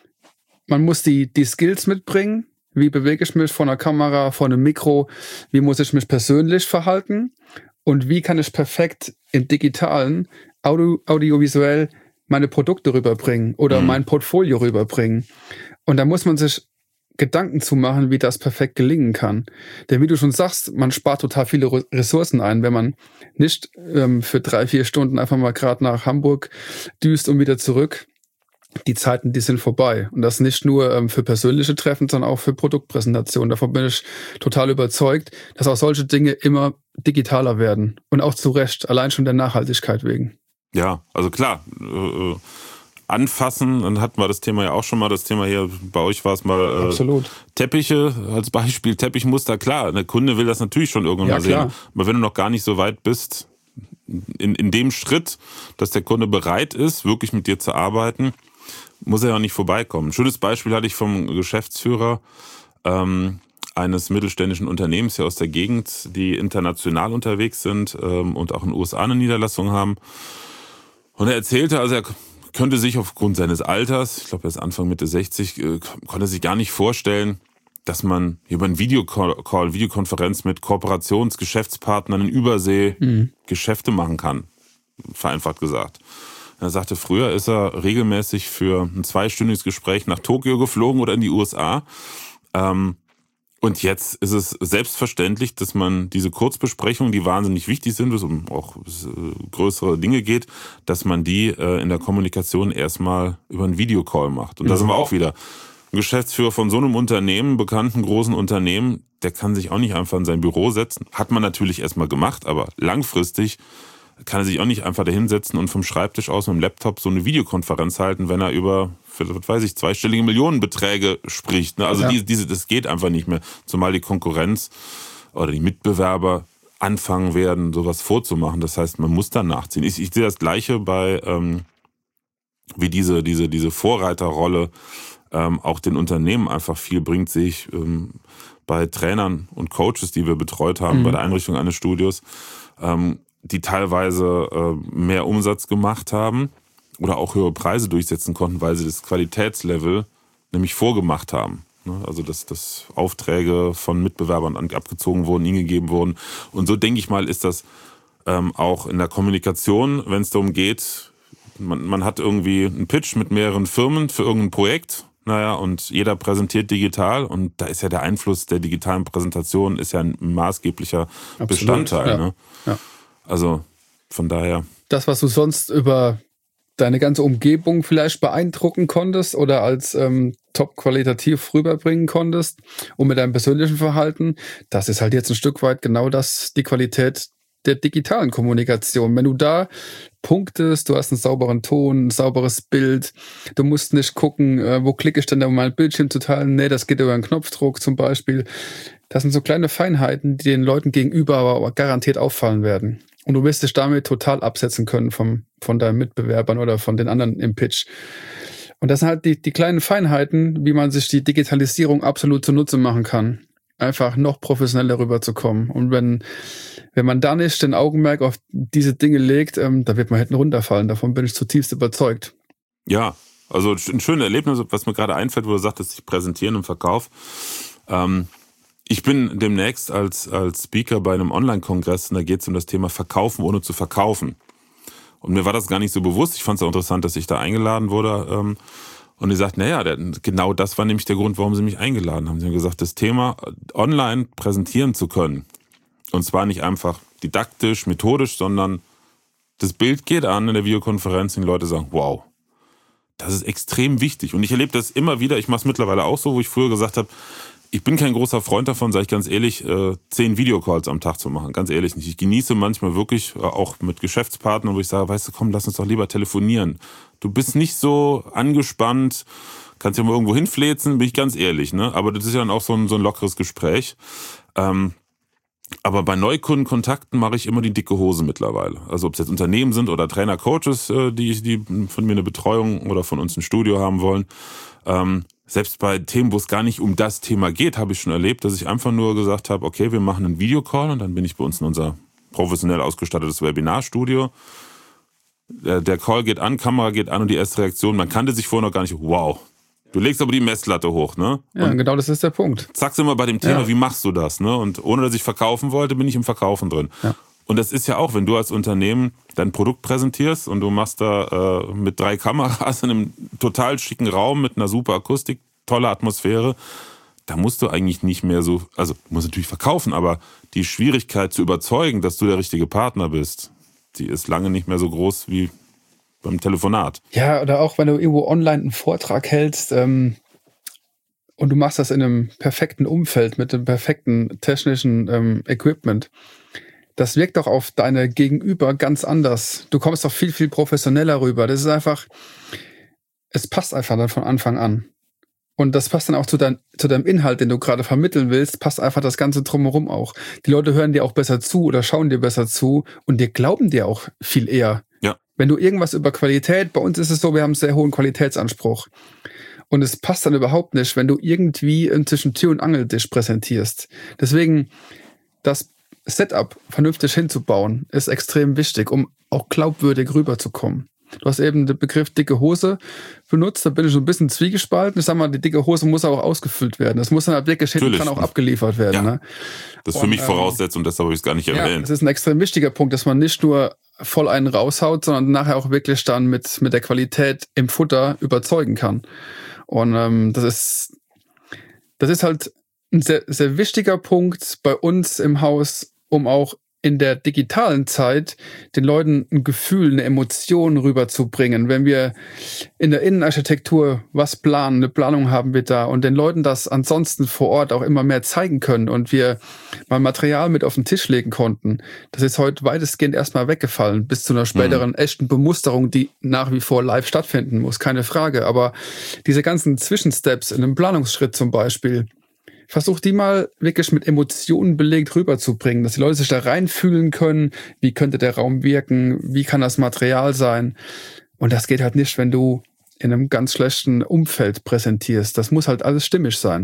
Man muss die, die Skills mitbringen, wie bewege ich mich vor einer Kamera, vor einem Mikro, wie muss ich mich persönlich verhalten und wie kann ich perfekt im Digitalen, audio, audiovisuell meine Produkte rüberbringen oder mhm. mein Portfolio rüberbringen. Und da muss man sich Gedanken zu machen, wie das perfekt gelingen kann. Denn wie du schon sagst, man spart total viele Ressourcen ein, wenn man nicht ähm, für drei, vier Stunden einfach mal gerade nach Hamburg düst und wieder zurück. Die Zeiten, die sind vorbei. Und das nicht nur ähm, für persönliche Treffen, sondern auch für Produktpräsentationen. Davon bin ich total überzeugt, dass auch solche Dinge immer digitaler werden. Und auch zu Recht, allein schon der Nachhaltigkeit wegen. Ja, also klar, äh, anfassen, dann hatten wir das Thema ja auch schon mal, das Thema hier, bei euch war es mal äh, Absolut. Teppiche als Beispiel, Teppichmuster, klar, der Kunde will das natürlich schon irgendwann Ja, mal sehen. klar. Aber wenn du noch gar nicht so weit bist, in, in dem Schritt, dass der Kunde bereit ist, wirklich mit dir zu arbeiten, muss er ja nicht vorbeikommen. Ein schönes Beispiel hatte ich vom Geschäftsführer ähm, eines mittelständischen Unternehmens hier aus der Gegend, die international unterwegs sind ähm, und auch in den U S A eine Niederlassung haben. Und er erzählte, also er könnte sich aufgrund seines Alters, ich glaube er ist Anfang Mitte sechzig, äh, konnte sich gar nicht vorstellen, dass man über einen Videocall, Videokonferenz mit Kooperationsgeschäftspartnern in Übersee mhm. Geschäfte machen kann, vereinfacht gesagt. Er sagte, früher ist er regelmäßig für ein zweistündiges Gespräch nach Tokio geflogen oder in die U S A. Ähm, und jetzt ist es selbstverständlich, dass man diese Kurzbesprechungen, die wahnsinnig wichtig sind, es um auch größere Dinge geht, dass man die äh, in der Kommunikation erstmal über einen Videocall macht. Und da sind wir auch wieder. Ein Geschäftsführer von so einem Unternehmen, bekannten großen Unternehmen, der kann sich auch nicht einfach in sein Büro setzen. Hat man natürlich erstmal gemacht, aber langfristig kann er sich auch nicht einfach da hinsetzen und vom Schreibtisch aus mit dem Laptop so eine Videokonferenz halten, wenn er über, was weiß ich, zweistellige Millionenbeträge spricht. Also ja. diese, diese, das geht einfach nicht mehr. Zumal die Konkurrenz oder die Mitbewerber anfangen werden, sowas vorzumachen. Das heißt, man muss dann nachziehen. Ich, ich sehe das Gleiche bei, ähm, wie diese, diese, diese Vorreiterrolle ähm, auch den Unternehmen einfach viel bringt, sehe ich ähm, bei Trainern und Coaches, die wir betreut haben, mhm. bei der Einrichtung eines Studios, ähm, die teilweise äh, mehr Umsatz gemacht haben oder auch höhere Preise durchsetzen konnten, weil sie das Qualitätslevel nämlich vorgemacht haben. Ne? Also dass, dass Aufträge von Mitbewerbern abgezogen wurden, ihnen gegeben wurden. Und so denke ich mal, ist das ähm, auch in der Kommunikation, wenn es darum geht, man, man hat irgendwie einen Pitch mit mehreren Firmen für irgendein Projekt. naja, und jeder präsentiert digital und da ist ja der Einfluss der digitalen Präsentation ist ja ein maßgeblicher Absolut, Bestandteil. Ja. Ne? Ja. Also von daher. Das, was du sonst über deine ganze Umgebung vielleicht beeindrucken konntest oder als ähm, top qualitativ rüberbringen konntest und mit deinem persönlichen Verhalten, das ist halt jetzt ein Stück weit genau das, die Qualität der digitalen Kommunikation. Wenn du da punktest, du hast einen sauberen Ton, ein sauberes Bild, du musst nicht gucken, äh, wo klicke ich denn da, um mein Bildschirm zu teilen? Nee, das geht über einen Knopfdruck zum Beispiel. Das sind so kleine Feinheiten, die den Leuten gegenüber aber garantiert auffallen werden. Und du wirst dich damit total absetzen können vom, von deinen Mitbewerbern oder von den anderen im Pitch. Und das sind halt die, die kleinen Feinheiten, wie man sich die Digitalisierung absolut zunutze machen kann. Einfach noch professioneller rüberzukommen. Und wenn, wenn man da nicht den Augenmerk auf diese Dinge legt, ähm, da wird man hinten runterfallen. Davon bin ich zutiefst überzeugt. Ja, also ein schönes Erlebnis, was mir gerade einfällt, wo du sagtest, ich präsentieren im Verkauf. Ähm, ich bin demnächst als, als Speaker bei einem Online-Kongress und da geht es um das Thema Verkaufen ohne zu verkaufen. Und mir war das gar nicht so bewusst. Ich fand es auch interessant, dass ich da eingeladen wurde. Ähm, Und die sagt, naja, genau das war nämlich der Grund, warum sie mich eingeladen haben. Sie haben gesagt, das Thema online präsentieren zu können. Und zwar nicht einfach didaktisch, methodisch, sondern das Bild geht an in der Videokonferenz und die Leute sagen, wow, das ist extrem wichtig. Und ich erlebe das immer wieder, ich mache es mittlerweile auch so, wo ich früher gesagt habe, ich bin kein großer Freund davon, sage ich ganz ehrlich, zehn Videocalls am Tag zu machen. Ganz ehrlich nicht. Ich genieße manchmal wirklich, auch mit Geschäftspartnern, wo ich sage, weißt du, komm, lass uns doch lieber telefonieren. Du bist nicht so angespannt, kannst ja mal irgendwo hinfläzen, bin ich ganz ehrlich, ne? Aber das ist ja dann auch so ein, so ein lockeres Gespräch. Ähm, aber bei Neukundenkontakten mache ich immer die dicke Hose mittlerweile. Also ob es jetzt Unternehmen sind oder Trainer, Coaches, die, die von mir eine Betreuung oder von uns ein Studio haben wollen. Ähm, selbst bei Themen, wo es gar nicht um das Thema geht, habe ich schon erlebt, dass ich einfach nur gesagt habe, okay, wir machen einen Videocall und dann bin ich bei uns in unser professionell ausgestattetes Webinarstudio. Der, der Call geht an, Kamera geht an und die erste Reaktion, man kannte sich vorher noch gar nicht, wow. Du legst aber die Messlatte hoch, ne? Ja, und genau das ist der Punkt. Zack, sind wir bei dem Thema, ja. Wie machst du das, ne? Und ohne, dass ich verkaufen wollte, bin ich im Verkaufen drin. Ja. Und das ist ja auch, wenn du als Unternehmen dein Produkt präsentierst und du machst da äh, mit drei Kameras in einem total schicken Raum mit einer super Akustik, tolle Atmosphäre, da musst du eigentlich nicht mehr so, also du musst natürlich verkaufen, aber die Schwierigkeit zu überzeugen, dass du der richtige Partner bist, die ist lange nicht mehr so groß wie beim Telefonat. Ja, oder auch wenn du irgendwo online einen Vortrag hältst ähm, und du machst das in einem perfekten Umfeld mit einem perfekten technischen ähm, Equipment. Das wirkt doch auf deine Gegenüber ganz anders. Du kommst doch viel, viel professioneller rüber. Das ist einfach, es passt einfach dann von Anfang an. Und das passt dann auch zu, dein, zu deinem Inhalt, den du gerade vermitteln willst, passt einfach das Ganze drumherum auch. Die Leute hören dir auch besser zu oder schauen dir besser zu und dir glauben dir auch viel eher. Ja. Wenn du irgendwas über Qualität, bei uns ist es so, wir haben einen sehr hohen Qualitätsanspruch. Und es passt dann überhaupt nicht, wenn du irgendwie zwischen Tür und Angel dich präsentierst. Deswegen, das Setup vernünftig hinzubauen, ist extrem wichtig, um auch glaubwürdig rüberzukommen. Du hast eben den Begriff dicke Hose benutzt, da bin ich so ein bisschen zwiegespalten. Ich sag mal, die dicke Hose muss auch ausgefüllt werden. Das muss dann halt wirklich hinten dran auch abgeliefert werden. Ja. Ne? Das ist für und, mich Voraussetzung, deshalb habe ich es gar nicht erwähnt. Ja, das ist ein extrem wichtiger Punkt, dass man nicht nur voll einen raushaut, sondern nachher auch wirklich dann mit, mit der Qualität im Futter überzeugen kann. Und ähm, das ist das ist halt ein sehr, sehr wichtiger Punkt bei uns im Haus, um auch in der digitalen Zeit den Leuten ein Gefühl, eine Emotion rüberzubringen. Wenn wir in der Innenarchitektur was planen, eine Planung haben wir da und den Leuten das ansonsten vor Ort auch immer mehr zeigen können und wir mal Material mit auf den Tisch legen konnten, das ist heute weitestgehend erstmal weggefallen, bis zu einer späteren mhm. echten Bemusterung, die nach wie vor live stattfinden muss, keine Frage. Aber diese ganzen Zwischensteps in einem Planungsschritt zum Beispiel, versuch die mal wirklich mit Emotionen belegt rüberzubringen, dass die Leute sich da reinfühlen können, wie könnte der Raum wirken, wie kann das Material sein. Und das geht halt nicht, wenn du in einem ganz schlechten Umfeld präsentierst. Das muss halt alles stimmig sein.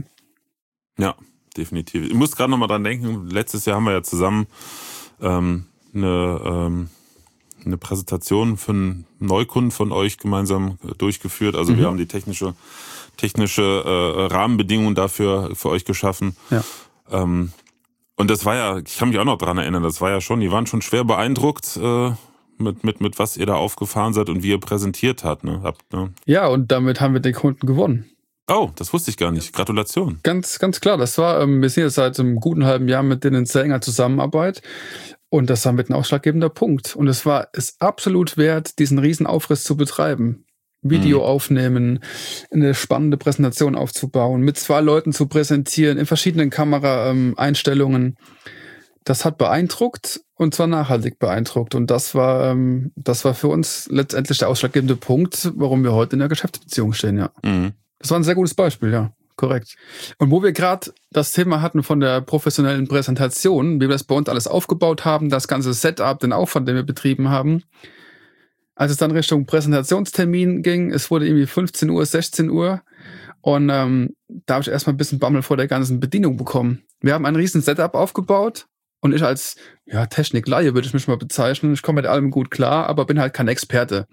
Ja, definitiv. Ich muss gerade noch mal dran denken, letztes Jahr haben wir ja zusammen ähm, eine, ähm, eine Präsentation für einen Neukunden von euch gemeinsam durchgeführt. Also mhm. wir haben die technische technische äh, Rahmenbedingungen dafür für euch geschaffen. Ja. Ähm, und das war ja, ich kann mich auch noch dran erinnern, das war ja schon, die waren schon schwer beeindruckt äh, mit, mit, mit was ihr da aufgefahren seid und wie ihr präsentiert habt, ne? habt. Ne? Ja, und damit haben wir den Kunden gewonnen. Oh, das wusste ich gar nicht. Gratulation. Ganz, ganz klar. Das war, ähm, wir sind jetzt seit einem guten halben Jahr mit denen in sehr enger Zusammenarbeit. Und das war mit ein ausschlaggebender Punkt. Und es war es absolut wert, diesen riesen Aufriss zu betreiben. Video mhm. aufnehmen, eine spannende Präsentation aufzubauen, mit zwei Leuten zu präsentieren, in verschiedenen Kameraeinstellungen. Das hat beeindruckt und zwar nachhaltig beeindruckt. Und das war, ähm, das war für uns letztendlich der ausschlaggebende Punkt, warum wir heute in der Geschäftsbeziehung stehen, ja. Mhm. Das war ein sehr gutes Beispiel, ja. Korrekt. Und wo wir gerade das Thema hatten von der professionellen Präsentation, wie wir das bei uns alles aufgebaut haben, das ganze Setup, den Aufwand, den wir betrieben haben, als es dann Richtung Präsentationstermin ging, es wurde irgendwie fünfzehn Uhr, sechzehn Uhr und ähm, da habe ich erstmal ein bisschen Bammel vor der ganzen Bedienung bekommen. Wir haben ein riesen Setup aufgebaut und ich als ja, Technik-Laie würde ich mich mal bezeichnen. Ich komme mit allem gut klar, aber bin halt kein Experte.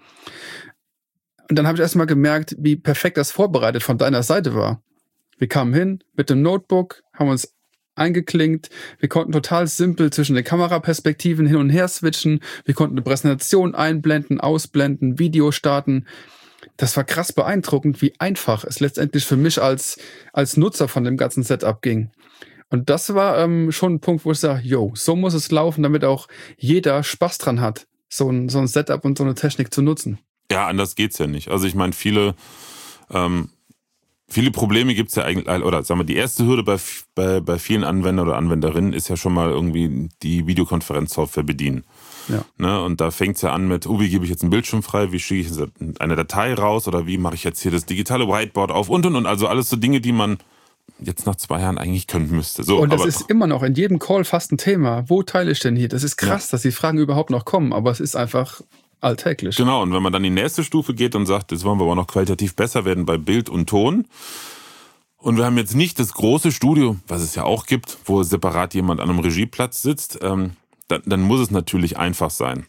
Und dann habe ich erstmal gemerkt, wie perfekt das vorbereitet von deiner Seite war. Wir kamen hin mit dem Notebook, haben uns eingeklinkt. Wir konnten total simpel zwischen den Kameraperspektiven hin und her switchen. Wir konnten eine Präsentation einblenden, ausblenden, Video starten. Das war krass beeindruckend, wie einfach es letztendlich für mich als, als Nutzer von dem ganzen Setup ging. Und das war ähm, schon ein Punkt, wo ich sage, yo, so muss es laufen, damit auch jeder Spaß dran hat, so ein, so ein Setup und so eine Technik zu nutzen. Ja, anders geht's ja nicht. Also ich meine, viele... Ähm Viele Probleme gibt's ja eigentlich, oder sagen wir, die erste Hürde bei, bei, bei vielen Anwendern oder Anwenderinnen ist ja schon mal irgendwie die Videokonferenzsoftware bedienen. Ja. Ne? Und da fängt's ja an mit, oh, wie gebe ich jetzt einen Bildschirm frei, wie schicke ich eine Datei raus oder wie mache ich jetzt hier das digitale Whiteboard auf und und und. Also alles so Dinge, die man jetzt nach zwei Jahren eigentlich können müsste. So, und das aber, ist immer noch in jedem Call fast ein Thema. Wo teile ich denn hier? Das ist krass, ja. dass die Fragen überhaupt noch kommen, aber es ist einfach... alltäglich. Genau, und wenn man dann die nächste Stufe geht und sagt, jetzt wollen wir aber noch qualitativ besser werden bei Bild und Ton und wir haben jetzt nicht das große Studio, was es ja auch gibt, wo separat jemand an einem Regieplatz sitzt, ähm, dann, dann muss es natürlich einfach sein.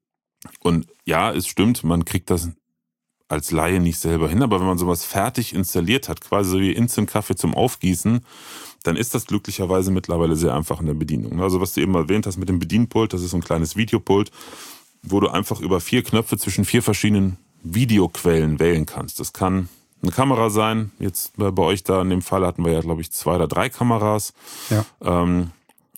Und ja, es stimmt, man kriegt das als Laie nicht selber hin, aber wenn man sowas fertig installiert hat, quasi so wie Instant-Kaffee zum Aufgießen, dann ist das glücklicherweise mittlerweile sehr einfach in der Bedienung. Also was du eben erwähnt hast mit dem Bedienpult, das ist so ein kleines Videopult, wo du einfach über vier Knöpfe zwischen vier verschiedenen Videoquellen wählen kannst. Das kann eine Kamera sein. Jetzt bei euch da in dem Fall hatten wir ja, glaube ich, zwei oder drei Kameras. Ja. Ähm,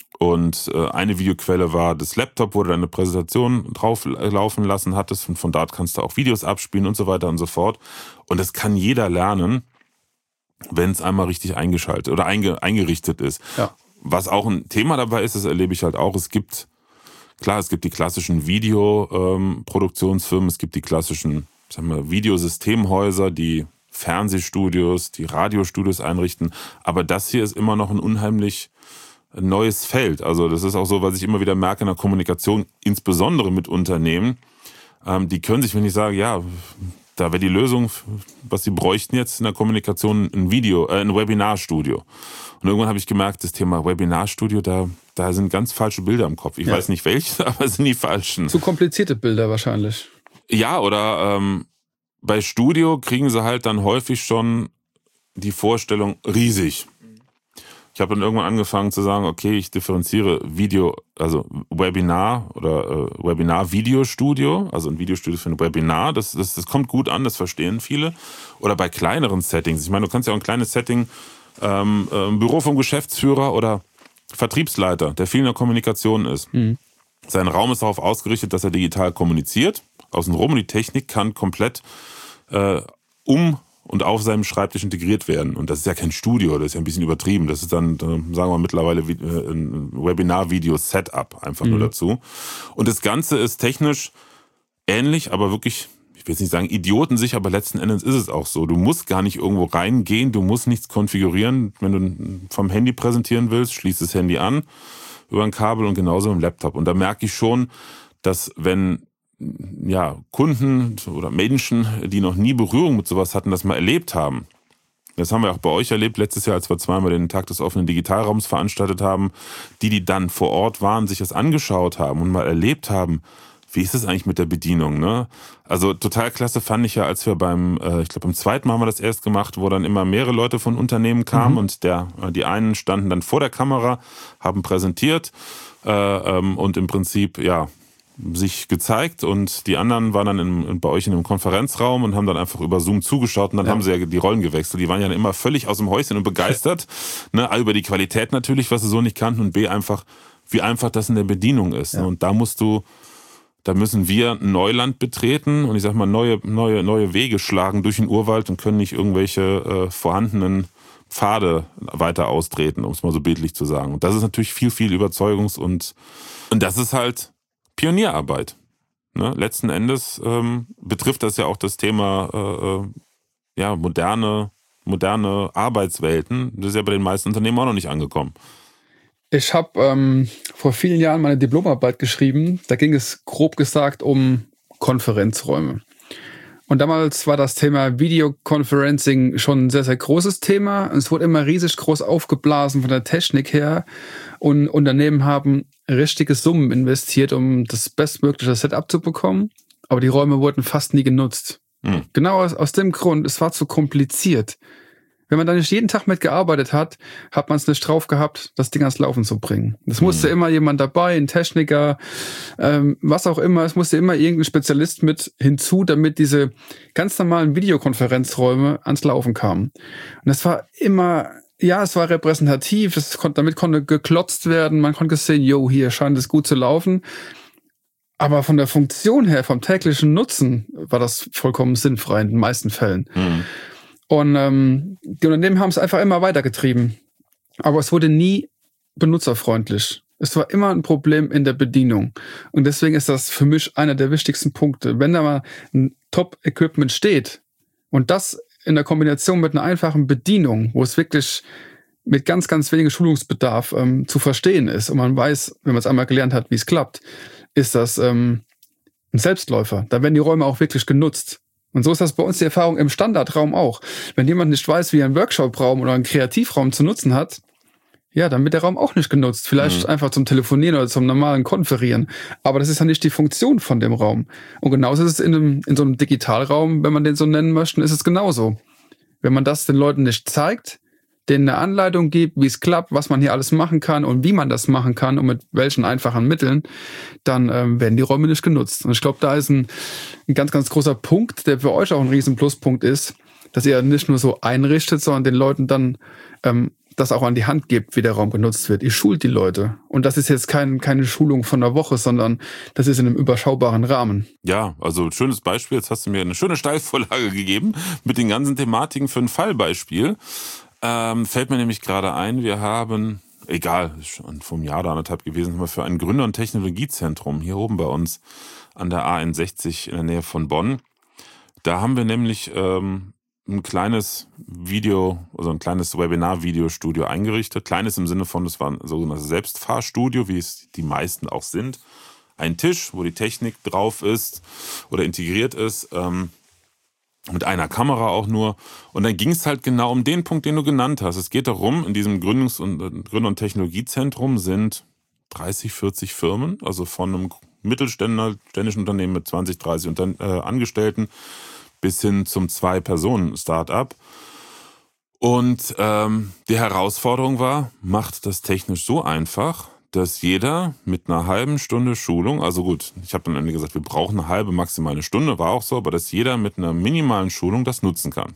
und äh, eine Videoquelle war das Laptop, wo du deine Präsentation drauf laufen lassen hattest. Und von dort kannst du auch Videos abspielen und so weiter und so fort. Und das kann jeder lernen, wenn es einmal richtig eingeschaltet oder einge, eingerichtet ist. Ja. Was auch ein Thema dabei ist, das erlebe ich halt auch, es gibt Klar, es gibt die klassischen Videoproduktionsfirmen, ähm, es gibt die klassischen, sagen wir, Videosystemhäuser, die Fernsehstudios, die Radiostudios einrichten. Aber das hier ist immer noch ein unheimlich neues Feld. Also das ist auch so, was ich immer wieder merke in der Kommunikation, insbesondere mit Unternehmen. Ähm, die können sich, wenn ich sage, ja, da wäre die Lösung, was sie bräuchten jetzt in der Kommunikation, ein Video, äh, ein Webinarstudio. Und irgendwann habe ich gemerkt, das Thema Webinarstudio, da, da sind ganz falsche Bilder im Kopf. Ich ja. weiß nicht welche, aber es sind die falschen. Zu komplizierte Bilder wahrscheinlich. Ja, oder ähm, bei Studio kriegen sie halt dann häufig schon die Vorstellung riesig. Ich habe dann irgendwann angefangen zu sagen, okay, ich differenziere Video, also Webinar oder äh, Webinar-Videostudio, also ein Videostudio für ein Webinar, das, das, das kommt gut an, das verstehen viele. Oder bei kleineren Settings. Ich meine, du kannst ja auch ein kleines Setting, ähm, äh, ein Büro vom Geschäftsführer oder Vertriebsleiter, der viel in der Kommunikation ist. Mhm. Sein Raum ist darauf ausgerichtet, dass er digital kommuniziert. Außenrum, die Technik kann komplett äh, um und auf seinem Schreibtisch integriert werden. Und das ist ja kein Studio, das ist ja ein bisschen übertrieben. Das ist dann, sagen wir mal, mittlerweile ein Webinar-Video-Setup einfach mhm. nur dazu. Und das Ganze ist technisch ähnlich, aber wirklich, ich will jetzt nicht sagen idiotensicher, aber letzten Endes ist es auch so. Du musst gar nicht irgendwo reingehen, du musst nichts konfigurieren. Wenn du vom Handy präsentieren willst, schließt das Handy an über ein Kabel und genauso im Laptop. Und da merke ich schon, dass wenn ja, Kunden oder Menschen, die noch nie Berührung mit sowas hatten, das mal erlebt haben. Das haben wir auch bei euch erlebt, letztes Jahr, als wir zweimal den Tag des offenen Digitalraums veranstaltet haben. Die, die dann vor Ort waren, sich das angeschaut haben und mal erlebt haben, wie ist es eigentlich mit der Bedienung, ne? Also total klasse fand ich ja, als wir beim, äh, ich glaube beim zweiten Mal haben wir das erst gemacht, wo dann immer mehrere Leute von Unternehmen kamen mhm. und der, die einen standen dann vor der Kamera, haben präsentiert äh, ähm, und im Prinzip, ja, sich gezeigt und die anderen waren dann in, bei euch in einem Konferenzraum und haben dann einfach über Zoom zugeschaut und dann ja. haben sie ja die Rollen gewechselt. Die waren ja immer völlig aus dem Häuschen und begeistert. ne, A, über die Qualität natürlich, was sie so nicht kannten und B, einfach, wie einfach das in der Bedienung ist. Ja. Und da musst du, da müssen wir Neuland betreten und ich sag mal neue, neue, neue Wege schlagen durch den Urwald und können nicht irgendwelche äh, vorhandenen Pfade weiter austreten, um es mal so bildlich zu sagen. Und das ist natürlich viel, viel Überzeugungs- und, und das ist halt Pionierarbeit. Ne? Letzten Endes ähm, betrifft das ja auch das Thema äh, ja, moderne, moderne Arbeitswelten. Das ist ja bei den meisten Unternehmen auch noch nicht angekommen. Ich habe ähm, vor vielen Jahren meine Diplomarbeit geschrieben. Da ging es grob gesagt um Konferenzräume. Und damals war das Thema Videoconferencing schon ein sehr, sehr großes Thema. Es wurde immer riesig groß aufgeblasen von der Technik her. Und Unternehmen haben richtige Summen investiert, um das bestmögliche Setup zu bekommen. Aber die Räume wurden fast nie genutzt. Mhm. Genau aus, aus dem Grund, es war zu kompliziert. Wenn man da nicht jeden Tag mitgearbeitet hat, hat man es nicht drauf gehabt, das Ding ans Laufen zu bringen. Es musste mhm. immer jemand dabei, ein Techniker, ähm, was auch immer. Es musste immer irgendein Spezialist mit hinzu, damit diese ganz normalen Videokonferenzräume ans Laufen kamen. Und das war immer, ja, es war repräsentativ. Es konnte, damit konnte geklotzt werden. Man konnte sehen, jo, hier scheint es gut zu laufen. Aber von der Funktion her, vom täglichen Nutzen, war das vollkommen sinnfrei in den meisten Fällen. Mhm. Und ähm, die Unternehmen haben es einfach immer weitergetrieben. Aber es wurde nie benutzerfreundlich. Es war immer ein Problem in der Bedienung. Und deswegen ist das für mich einer der wichtigsten Punkte. Wenn da mal ein Top-Equipment steht und das in der Kombination mit einer einfachen Bedienung, wo es wirklich mit ganz, ganz wenig Schulungsbedarf ähm, zu verstehen ist und man weiß, wenn man es einmal gelernt hat, wie es klappt, ist das ähm, ein Selbstläufer. Da werden die Räume auch wirklich genutzt. Und so ist das bei uns die Erfahrung im Standardraum auch. Wenn jemand nicht weiß, wie ein Workshop-Raum oder ein Kreativraum zu nutzen hat, ja, dann wird der Raum auch nicht genutzt. Vielleicht mhm. einfach zum Telefonieren oder zum normalen Konferieren. Aber das ist ja nicht die Funktion von dem Raum. Und genauso ist es in, einem, in so einem Digitalraum, wenn man den so nennen möchte, ist es genauso. Wenn man das den Leuten nicht zeigt, denen eine Anleitung gibt, wie es klappt, was man hier alles machen kann und wie man das machen kann und mit welchen einfachen Mitteln, dann ähm, werden die Räume nicht genutzt. Und ich glaube, da ist ein, ein ganz, ganz großer Punkt, der für euch auch ein riesen Pluspunkt ist, dass ihr nicht nur so einrichtet, sondern den Leuten dann ähm, das auch an die Hand gebt, wie der Raum genutzt wird. Ihr schult die Leute. Und das ist jetzt kein, keine Schulung von einer Woche, sondern das ist in einem überschaubaren Rahmen. Ja, also schönes Beispiel. Jetzt hast du mir eine schöne Steilvorlage gegeben mit den ganzen Thematiken für ein Fallbeispiel. Ähm, fällt mir nämlich gerade ein, wir haben, egal, schon vor einem Jahr oder anderthalb gewesen, haben wir für ein Gründer- und Technologiezentrum hier oben bei uns an der A einundsechzig in der Nähe von Bonn. Da haben wir nämlich ähm, ein kleines Video, also ein kleines Webinar-Videostudio eingerichtet. Kleines im Sinne von, es war ein sogenanntes Selbstfahrstudio, wie es die meisten auch sind. Ein Tisch, wo die Technik drauf ist oder integriert ist, ähm, mit einer Kamera auch nur. Und dann ging es halt genau um den Punkt, den du genannt hast. Es geht darum, in diesem Gründungs- und Gründer- und Technologiezentrum sind dreißig, vierzig Firmen, also von einem mittelständischen Unternehmen mit zwanzig, dreißig Unter- äh, Angestellten bis hin zum Zwei-Personen-Startup. Und ähm, die Herausforderung war, macht das technisch so einfach, dass jeder mit einer halben Stunde Schulung, also gut, ich habe dann am Ende gesagt, wir brauchen eine halbe, maximal eine Stunde, war auch so, aber dass jeder mit einer minimalen Schulung das nutzen kann.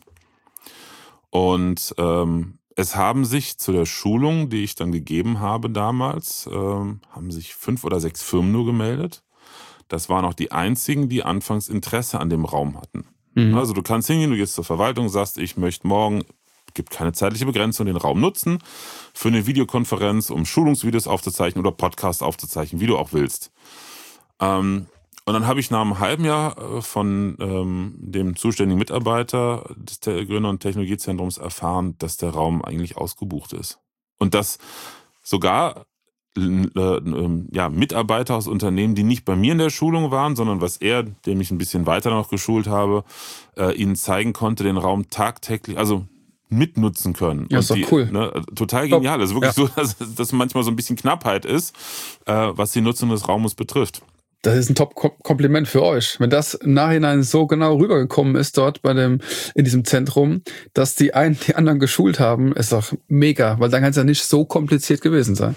Und ähm, es haben sich zu der Schulung, die ich dann gegeben habe damals, ähm, haben sich fünf oder sechs Firmen nur gemeldet. Das waren auch die einzigen, die anfangs Interesse an dem Raum hatten. Mhm. Also du kannst hingehen, du gehst zur Verwaltung, sagst, ich möchte morgen, gibt keine zeitliche Begrenzung, den Raum nutzen für eine Videokonferenz, um Schulungsvideos aufzuzeichnen oder Podcasts aufzuzeichnen, wie du auch willst. Ähm, und dann habe ich nach einem halben Jahr von ähm, dem zuständigen Mitarbeiter des Gründer- und Technologiezentrums erfahren, dass der Raum eigentlich ausgebucht ist. Und dass sogar äh, ja, Mitarbeiter aus Unternehmen, die nicht bei mir in der Schulung waren, sondern was er, dem ich ein bisschen weiter noch geschult habe, äh, ihnen zeigen konnte, den Raum tagtäglich, also mitnutzen können. Ja, ist doch cool. Ne, total genial. Es ist wirklich ja. so, dass, dass manchmal so ein bisschen Knappheit ist, äh, was die Nutzung des Raumes betrifft. Das ist ein Top-Kompliment für euch. Wenn das im Nachhinein so genau rübergekommen ist dort bei dem, in diesem Zentrum, dass die einen die anderen geschult haben, ist doch mega, weil dann kann es ja nicht so kompliziert gewesen sein.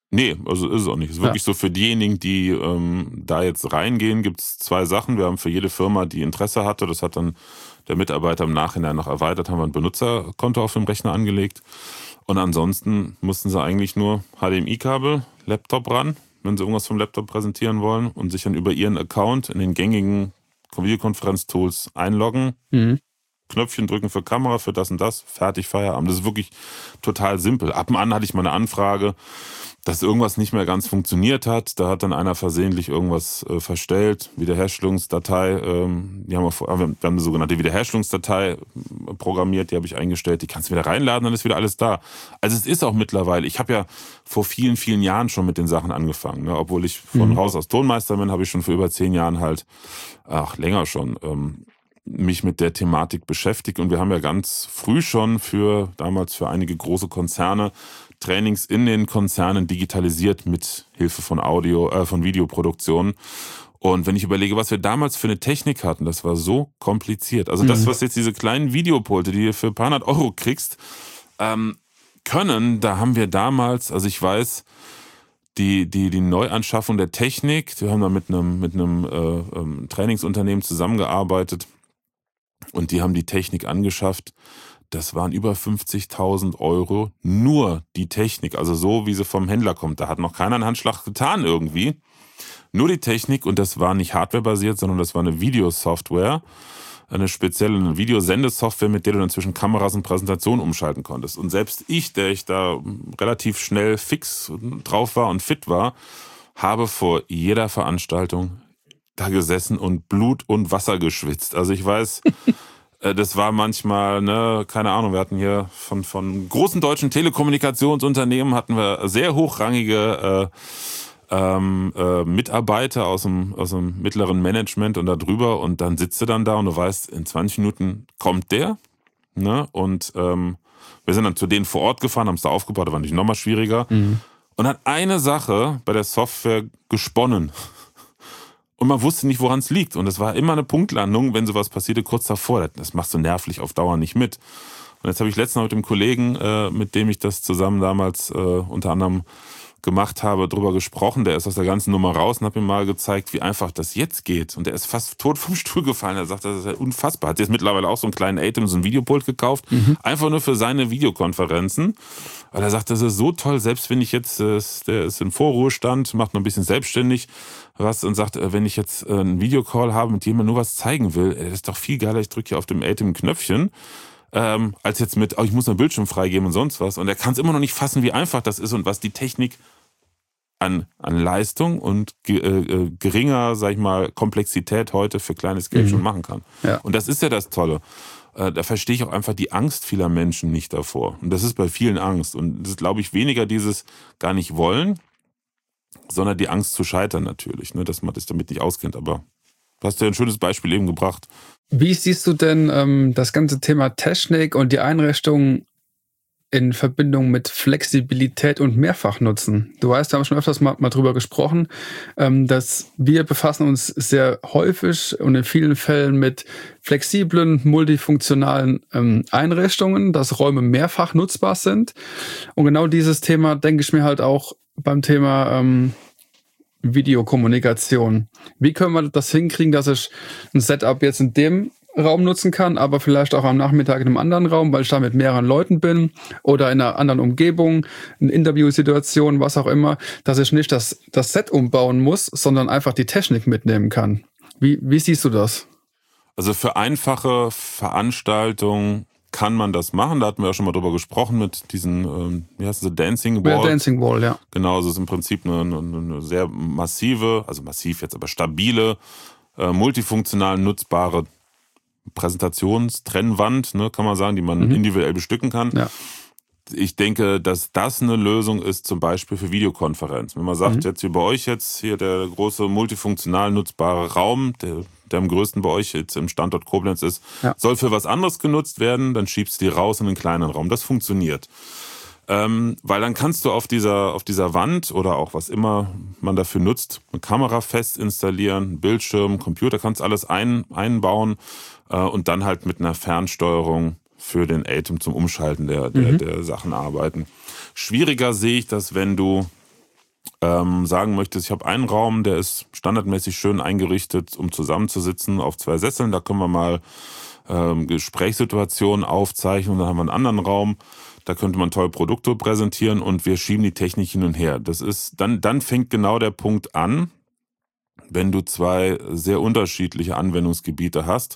Nee, also ist es auch nicht. Es ist wirklich ja. so für diejenigen, die ähm, da jetzt reingehen, gibt es zwei Sachen. Wir haben für jede Firma, die Interesse hatte, das hat dann der Mitarbeiter im Nachhinein noch erweitert, haben wir ein Benutzerkonto auf dem Rechner angelegt. Und ansonsten mussten sie eigentlich nur H D M I-Kabel, Laptop ran, wenn sie irgendwas vom Laptop präsentieren wollen und sich dann über ihren Account in den gängigen Videokonferenz-Tools einloggen. Mhm. Knöpfchen drücken für Kamera, für das und das, fertig, Feierabend. Das ist wirklich total simpel. Ab und an hatte ich mal eine Anfrage, dass irgendwas nicht mehr ganz funktioniert hat. Da hat dann einer versehentlich irgendwas äh, verstellt, Wiederherstellungsdatei. Ähm, die haben wir, wir haben eine sogenannte Wiederherstellungsdatei programmiert, die habe ich eingestellt. Die kannst du wieder reinladen, dann ist wieder alles da. Also es ist auch mittlerweile, ich habe ja vor vielen, vielen Jahren schon mit den Sachen angefangen. Ne? Obwohl ich von mhm. Haus aus Tonmeister bin, habe ich schon vor über zehn Jahren halt, ach länger schon, ähm, mich mit der Thematik beschäftigt. Und wir haben ja ganz früh schon für, damals für einige große Konzerne, Trainings in den Konzernen digitalisiert mit Hilfe von Audio, äh, von Videoproduktion. Und wenn ich überlege, was wir damals für eine Technik hatten, das war so kompliziert. Also mhm. das, was jetzt diese kleinen Videopulte, die du für ein paar hundert Euro kriegst, ähm, können, da haben wir damals, also ich weiß, die, die, die Neuanschaffung der Technik, wir haben da mit einem, mit einem äh, ähm, Trainingsunternehmen zusammengearbeitet und die haben die Technik angeschafft. Das waren über fünfzigtausend Euro, nur die Technik, also so, wie sie vom Händler kommt. Da hat noch keiner einen Handschlag getan irgendwie. Nur die Technik, und das war nicht hardwarebasiert, sondern das war eine Videosoftware, eine spezielle eine Videosendesoftware, mit der du dann zwischen Kameras und Präsentationen umschalten konntest. Und selbst ich, der ich da relativ schnell fix drauf war und fit war, habe vor jeder Veranstaltung da gesessen und Blut und Wasser geschwitzt. Also ich weiß... Das war manchmal, ne, keine Ahnung, wir hatten hier von, von großen deutschen Telekommunikationsunternehmen hatten wir sehr hochrangige äh, ähm, äh, Mitarbeiter aus dem, aus dem mittleren Management und da drüber und dann sitzt du dann da und du weißt, in zwanzig Minuten kommt der, ne, und ähm, wir sind dann zu denen vor Ort gefahren, haben es da aufgebaut, da war natürlich nochmal schwieriger mhm. und hat eine Sache bei der Software gesponnen. Und man wusste nicht, woran es liegt. Und es war immer eine Punktlandung, wenn sowas passierte, kurz davor. Das machst du nervlich auf Dauer nicht mit. Und jetzt habe ich letztens noch mit dem Kollegen, äh, mit dem ich das zusammen damals äh, unter anderem gemacht habe, drüber gesprochen. Der ist aus der ganzen Nummer raus und hat mir mal gezeigt, wie einfach das jetzt geht. Und der ist fast tot vom Stuhl gefallen. Er sagt, das ist ja unfassbar. Hat jetzt mittlerweile auch so einen kleinen Atem, so ein Videopult gekauft. Mhm. Einfach nur für seine Videokonferenzen. Weil er sagt, das ist so toll, selbst wenn ich jetzt, äh, der ist im Vorruhestand, macht noch ein bisschen selbstständig was und sagt, wenn ich jetzt einen Videocall habe, mit dem man nur was zeigen will, das ist doch viel geiler, ich drücke hier auf dem Atem ein Knöpfchen, ähm, als jetzt mit, oh, ich muss einen Bildschirm freigeben und sonst was. Und er kann es immer noch nicht fassen, wie einfach das ist und was die Technik an, an Leistung und ge, äh, geringer, sag ich mal, Komplexität heute für kleines Geld mhm. schon machen kann. Ja. Und das ist ja das Tolle. Äh, da verstehe ich auch einfach die Angst vieler Menschen nicht davor. Und das ist bei vielen Angst. Und das ist, glaube ich, weniger dieses gar nicht wollen, sondern die Angst zu scheitern natürlich, ne, dass man das damit nicht auskennt. Aber du hast ja ein schönes Beispiel eben gebracht. Wie siehst du denn ähm, das ganze Thema Technik und die Einrichtung in Verbindung mit Flexibilität und Mehrfachnutzen? Du weißt, wir haben schon öfters mal, mal drüber gesprochen, ähm, dass wir befassen uns sehr häufig und in vielen Fällen mit flexiblen, multifunktionalen ähm, Einrichtungen, dass Räume mehrfach nutzbar sind. Und genau dieses Thema denke ich mir halt auch beim Thema ähm, Videokommunikation. Wie können wir das hinkriegen, dass ich ein Setup jetzt in dem Raum nutzen kann, aber vielleicht auch am Nachmittag in einem anderen Raum, weil ich da mit mehreren Leuten bin oder in einer anderen Umgebung, eine Interviewsituation, was auch immer, dass ich nicht das, das Set umbauen muss, sondern einfach die Technik mitnehmen kann. Wie, wie siehst du das? Also für einfache Veranstaltungen kann man das machen. Da hatten wir ja schon mal drüber gesprochen mit diesen, ähm, wie heißt das, Dancing Wall. Ja, Dancing Wall, ja. Genau, es ist im Prinzip eine, eine, eine sehr massive, also massiv jetzt, aber stabile, äh, multifunktional nutzbare Präsentationstrennwand, ne, kann man sagen, die man mhm. individuell bestücken kann. Ja. Ich denke, dass das eine Lösung ist, zum Beispiel für Videokonferenz. Wenn man sagt, mhm. jetzt wie bei euch jetzt hier der große multifunktional nutzbare Raum, der, der am größten bei euch jetzt im Standort Koblenz ist, ja. soll für was anderes genutzt werden, dann schiebst du die raus in einen kleineren Raum. Das funktioniert. Ähm, weil dann kannst du auf dieser, auf dieser Wand oder auch was immer man dafür nutzt, eine Kamera fest installieren, einen Bildschirm, Computer, kannst alles ein, einbauen äh, und dann halt mit einer Fernsteuerung für den Atem zum Umschalten der, der, mhm. der Sachen arbeiten. Schwieriger sehe ich das, wenn du ähm, sagen möchtest, ich habe einen Raum, der ist standardmäßig schön eingerichtet, um zusammenzusitzen auf zwei Sesseln, da können wir mal ähm, Gesprächssituationen aufzeichnen und dann haben wir einen anderen Raum, da könnte man toll Produkte präsentieren und wir schieben die Technik hin und her. Das ist, dann, dann fängt genau der Punkt an, wenn du zwei sehr unterschiedliche Anwendungsgebiete hast,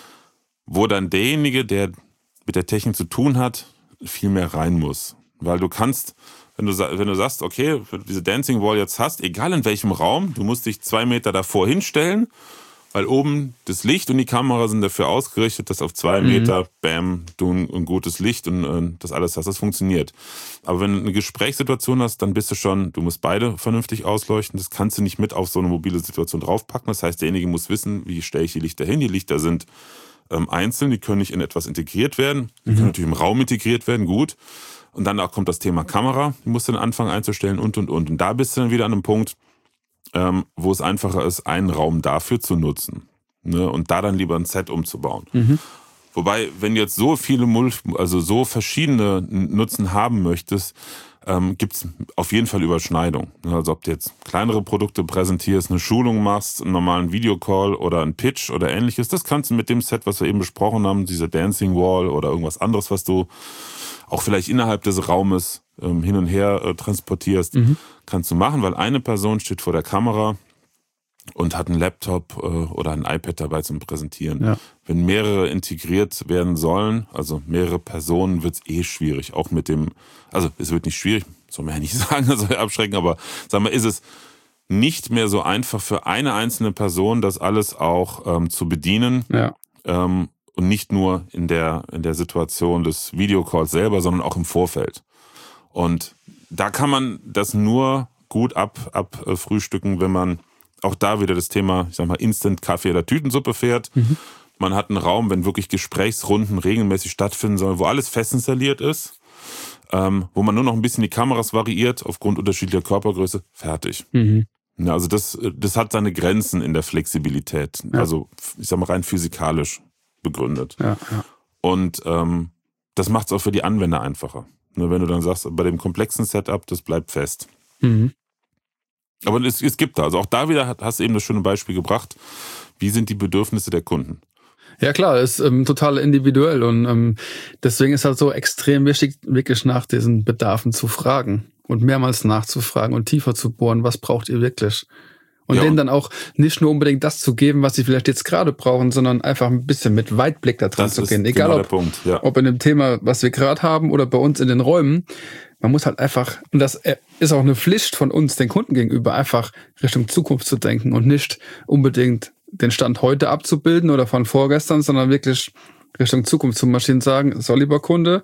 wo dann derjenige, der mit der Technik zu tun hat, viel mehr rein muss. Weil du kannst, wenn du, wenn du sagst, okay, wenn du diese Dancing Wall jetzt hast, egal in welchem Raum, du musst dich zwei Meter davor hinstellen, weil oben das Licht und die Kamera sind dafür ausgerichtet, dass auf zwei mhm. Meter, bam, du ein, ein gutes Licht und äh, das alles hast. Das funktioniert. Aber wenn du eine Gesprächssituation hast, dann bist du schon, du musst beide vernünftig ausleuchten. Das kannst du nicht mit auf so eine mobile Situation draufpacken. Das heißt, derjenige muss wissen, wie stelle ich die Lichter hin. Die Lichter sind ähm, einzeln, die können nicht in etwas integriert werden. Die mhm. können natürlich im Raum integriert werden, gut. Und dann auch kommt das Thema Kamera. Die musst du dann anfangen einzustellen und, und, und. Und da bist du dann wieder an einem Punkt, Ähm, wo es einfacher ist, einen Raum dafür zu nutzen, ne, und da dann lieber ein Set umzubauen. Mhm. Wobei, wenn du jetzt so viele, also so verschiedene Nutzen haben möchtest, ähm, gibt es auf jeden Fall Überschneidung. Also ob du jetzt kleinere Produkte präsentierst, eine Schulung machst, einen normalen Videocall oder einen Pitch oder ähnliches, das kannst du mit dem Set, was wir eben besprochen haben, diese Dancing Wall oder irgendwas anderes, was du auch vielleicht innerhalb des Raumes ähm, hin und her äh, transportierst, mhm. kannst du machen, weil eine Person steht vor der Kamera und hat einen Laptop äh, oder ein iPad dabei zum Präsentieren. Ja. Wenn mehrere integriert werden sollen, also mehrere Personen, wird es eh schwierig. Auch mit dem, also es wird nicht schwierig, soll man ja nicht sagen, das soll ja abschrecken, aber sagen wir, ist es nicht mehr so einfach für eine einzelne Person, das alles auch ähm, zu bedienen. Ja. Ähm, Und nicht nur in der, in der Situation des Videocalls selber, sondern auch im Vorfeld. Und da kann man das nur gut ab, abfrühstücken, wenn man auch da wieder das Thema, ich sag mal, Instant-Kaffee oder Tütensuppe fährt. Mhm. Man hat einen Raum, wenn wirklich Gesprächsrunden regelmäßig stattfinden sollen, wo alles fest installiert ist, ähm, wo man nur noch ein bisschen die Kameras variiert aufgrund unterschiedlicher Körpergröße, fertig. Mhm. Ja, also das, das hat seine Grenzen in der Flexibilität. Ja. Also ich sag mal rein physikalisch begründet. Ja, ja. Und ähm, das macht es auch für die Anwender einfacher. Ne, wenn du dann sagst, bei dem komplexen Setup, das bleibt fest. Mhm. Aber es, es gibt da, also auch da wieder hast du eben das schöne Beispiel gebracht, wie sind die Bedürfnisse der Kunden? Ja klar, ist ähm, total individuell und ähm, deswegen ist halt so extrem wichtig, wirklich nach diesen Bedarfen zu fragen und mehrmals nachzufragen und tiefer zu bohren, was braucht ihr wirklich? Und ja, denen dann auch nicht nur unbedingt das zu geben, was sie vielleicht jetzt gerade brauchen, sondern einfach ein bisschen mit Weitblick da dran zu gehen. Egal genau ob, Punkt, ja. ob in dem Thema, was wir gerade haben oder bei uns in den Räumen. Man muss halt einfach, und das ist auch eine Pflicht von uns, den Kunden gegenüber, einfach Richtung Zukunft zu denken und nicht unbedingt den Stand heute abzubilden oder von vorgestern, sondern wirklich Richtung Zukunft zu marschieren, sagen, so lieber Kunde,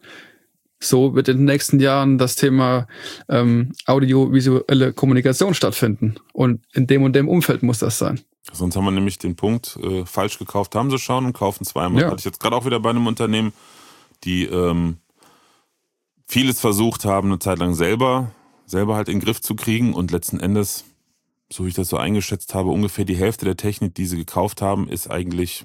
so wird in den nächsten Jahren das Thema ähm, audiovisuelle Kommunikation stattfinden. Und in dem und dem Umfeld muss das sein. Sonst haben wir nämlich den Punkt, äh, falsch gekauft haben sie schauen und kaufen zweimal. Ja. Das hatte ich jetzt gerade auch wieder bei einem Unternehmen, die ähm, vieles versucht haben, eine Zeit lang selber, selber halt in den Griff zu kriegen. Und letzten Endes, so wie ich das so eingeschätzt habe, ungefähr die Hälfte der Technik, die sie gekauft haben, ist eigentlich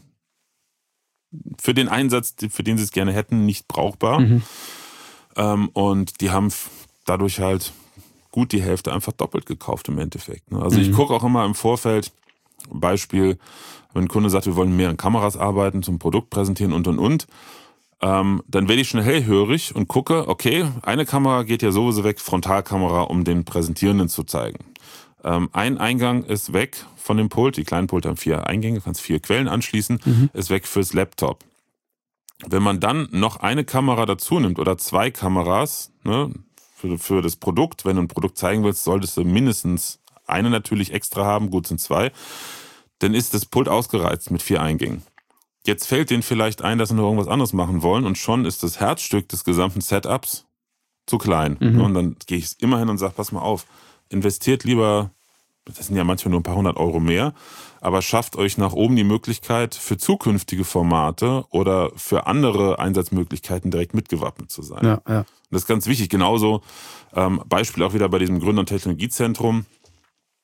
für den Einsatz, für den sie es gerne hätten, nicht brauchbar. Mhm. Ähm, und die haben dadurch halt gut die Hälfte einfach doppelt gekauft im Endeffekt. Ne? Also mhm. ich gucke auch immer im Vorfeld, Beispiel, wenn ein Kunde sagt, wir wollen mehr an Kameras arbeiten, zum Produkt präsentieren und und und, ähm, dann werde ich schnell hellhörig und gucke, okay, eine Kamera geht ja sowieso weg, Frontalkamera, um den Präsentierenden zu zeigen. Ähm, ein Eingang ist weg von dem Pult, die kleinen Pulte haben vier Eingänge, du kannst vier Quellen anschließen, mhm. ist weg fürs Laptop. Wenn man dann noch eine Kamera dazu nimmt oder zwei Kameras, ne, für, für das Produkt, wenn du ein Produkt zeigen willst, solltest du mindestens eine natürlich extra haben, gut sind zwei, dann ist das Pult ausgereizt mit vier Eingängen. Jetzt fällt denen vielleicht ein, dass sie noch irgendwas anderes machen wollen und schon ist das Herzstück des gesamten Setups zu klein. Mhm. Und dann gehe ich immer hin und sage, pass mal auf, investiert lieber, das sind ja manchmal nur ein paar hundert Euro mehr, aber schafft euch nach oben die Möglichkeit, für zukünftige Formate oder für andere Einsatzmöglichkeiten direkt mitgewappnet zu sein. Ja, ja. Das ist ganz wichtig. Genauso, ähm, Beispiel auch wieder bei diesem Gründer- und Technologiezentrum.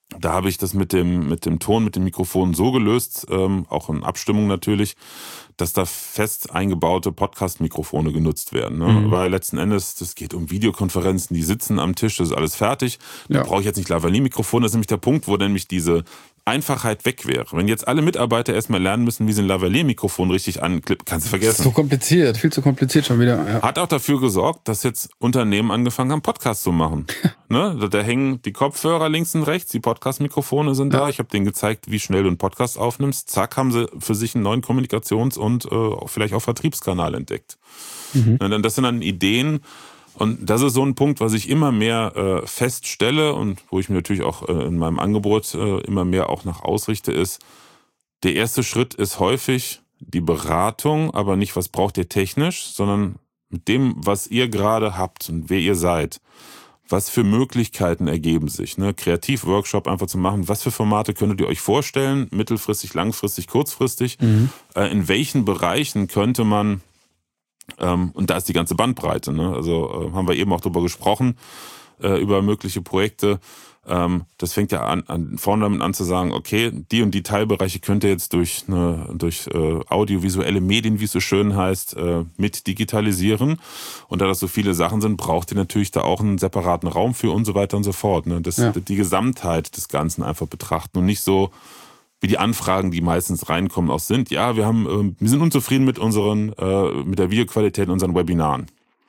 Da habe ich das mit dem, mit dem Ton, mit dem Mikrofon so gelöst, ähm, auch in Abstimmung natürlich, dass da fest eingebaute Podcast-Mikrofone genutzt werden. Ne? Mhm. Weil letzten Endes, das geht um Videokonferenzen, die sitzen am Tisch, das ist alles fertig. Da ja. brauche ich jetzt nicht Lavalier-Mikrofon. Das ist nämlich der Punkt, wo nämlich diese Einfachheit weg wäre. Wenn jetzt alle Mitarbeiter erstmal lernen müssen, wie sie ein Lavalier-Mikrofon richtig anklippen, kannst du vergessen. So kompliziert, viel zu kompliziert schon wieder. Ja. Hat auch dafür gesorgt, dass jetzt Unternehmen angefangen haben, Podcasts zu machen. ne? Da, da hängen die Kopfhörer links und rechts, die Podcast-Mikrofone sind ja. da. Ich habe denen gezeigt, wie schnell du einen Podcast aufnimmst. Zack, haben sie für sich einen neuen Kommunikations- und äh, vielleicht auch Vertriebskanal entdeckt. Mhm. Das sind dann Ideen. Und das ist so ein Punkt, was ich immer mehr äh, feststelle und wo ich mir natürlich auch äh, in meinem Angebot äh, immer mehr auch nach ausrichte, ist, der erste Schritt ist häufig die Beratung, aber nicht, was braucht ihr technisch, sondern mit dem, was ihr gerade habt und wer ihr seid. Was für Möglichkeiten ergeben sich? Ne? Kreativ-Workshop einfach zu machen. Was für Formate könntet ihr euch vorstellen? Mittelfristig, langfristig, kurzfristig? Mhm. Äh, in welchen Bereichen könnte man Ähm, und da ist die ganze Bandbreite. Ne? Also äh, haben wir eben auch drüber gesprochen, äh, über mögliche Projekte. Ähm, das fängt ja an, an vorne damit an zu sagen, okay, die und die Teilbereiche könnt ihr jetzt durch, eine, durch äh, audiovisuelle Medien, wie es so schön heißt, äh, mit digitalisieren. Und da das so viele Sachen sind, braucht ihr natürlich da auch einen separaten Raum für und so weiter und so fort. Ne? Das, ja. Die Gesamtheit des Ganzen einfach betrachten und nicht so wie die Anfragen, die meistens reinkommen, auch sind. Ja, wir haben, äh, wir sind unzufrieden mit unseren, äh, mit der Videoqualität in unseren Webinaren.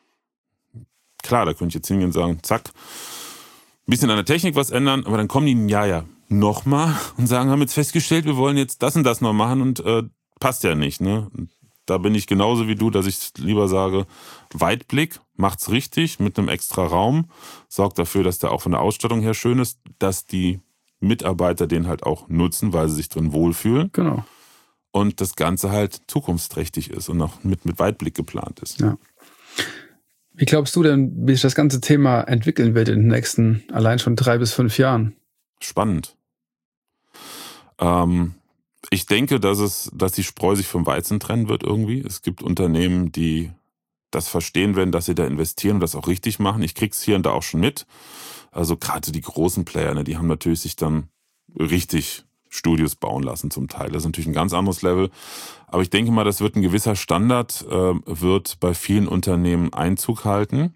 Klar, da könnte ich jetzt hingehen und sagen, zack, ein bisschen an der Technik was ändern, aber dann kommen die, ja, ja, nochmal und sagen, haben jetzt festgestellt, wir wollen jetzt das und das noch machen und äh, passt ja nicht. Ne? Da bin ich genauso wie du, dass ich lieber sage, Weitblick, macht's richtig mit einem extra Raum, sorgt dafür, dass der auch von der Ausstattung her schön ist, dass die Mitarbeiter den halt auch nutzen, weil sie sich drin wohlfühlen. Genau. Und das Ganze halt zukunftsträchtig ist und auch mit, mit Weitblick geplant ist. Ja. Wie glaubst du denn, wie sich das ganze Thema entwickeln wird in den nächsten allein schon drei bis fünf Jahren? Spannend. Ähm, ich denke, dass es, dass die Spreu sich vom Weizen trennen wird irgendwie. Es gibt Unternehmen, die das verstehen werden, dass sie da investieren und das auch richtig machen. Ich krieg's hier und da auch schon mit. Also gerade die großen Player, ne, die haben natürlich sich dann richtig Studios bauen lassen zum Teil. Das ist natürlich ein ganz anderes Level. Aber ich denke mal, das wird ein gewisser Standard, äh, wird bei vielen Unternehmen Einzug halten,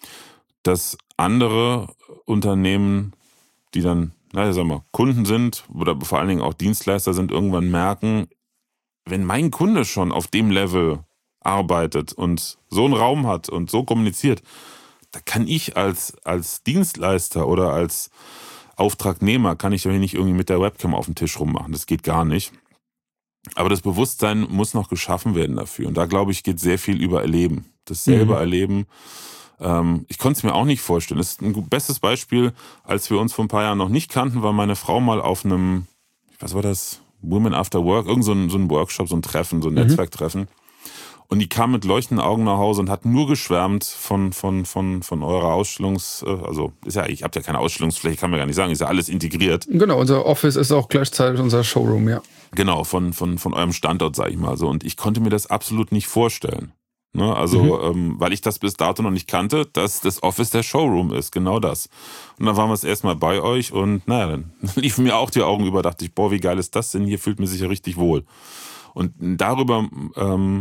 dass andere Unternehmen, die dann, naja, sagen wir, Kunden sind oder vor allen Dingen auch Dienstleister sind, irgendwann merken, wenn mein Kunde schon auf dem Level arbeitet und so einen Raum hat und so kommuniziert, da kann ich als, als Dienstleister oder als Auftragnehmer, kann ich doch nicht irgendwie mit der Webcam auf dem Tisch rummachen. Das geht gar nicht. Aber das Bewusstsein muss noch geschaffen werden dafür. Und da, glaube ich, geht sehr viel über Erleben. Das selber mhm. erleben. Ähm, ich konnte es mir auch nicht vorstellen. Das ist ein bestes Beispiel, als wir uns vor ein paar Jahren noch nicht kannten, war meine Frau mal auf einem, was war das? Women After Work, irgend so ein, so ein Workshop, so ein Treffen, so ein mhm. Netzwerktreffen. Und die kam mit leuchtenden Augen nach Hause und hat nur geschwärmt von von von von eurer Ausstellungs... Also, ist ja, ich habe ja keine Ausstellungsfläche, kann man gar nicht sagen, ist ja alles integriert. Genau, unser Office ist auch gleichzeitig unser Showroom, ja. Genau, von von von eurem Standort, sag ich mal so. Und ich konnte mir das absolut nicht vorstellen. Ne? Also, mhm. ähm, weil ich das bis dato noch nicht kannte, dass das Office der Showroom ist, genau das. Und dann waren wir es erstmal bei euch und naja, dann liefen mir auch die Augen über, dachte ich, boah, wie geil ist das denn? Hier fühlt man sich ja richtig wohl. Und darüber... Ähm,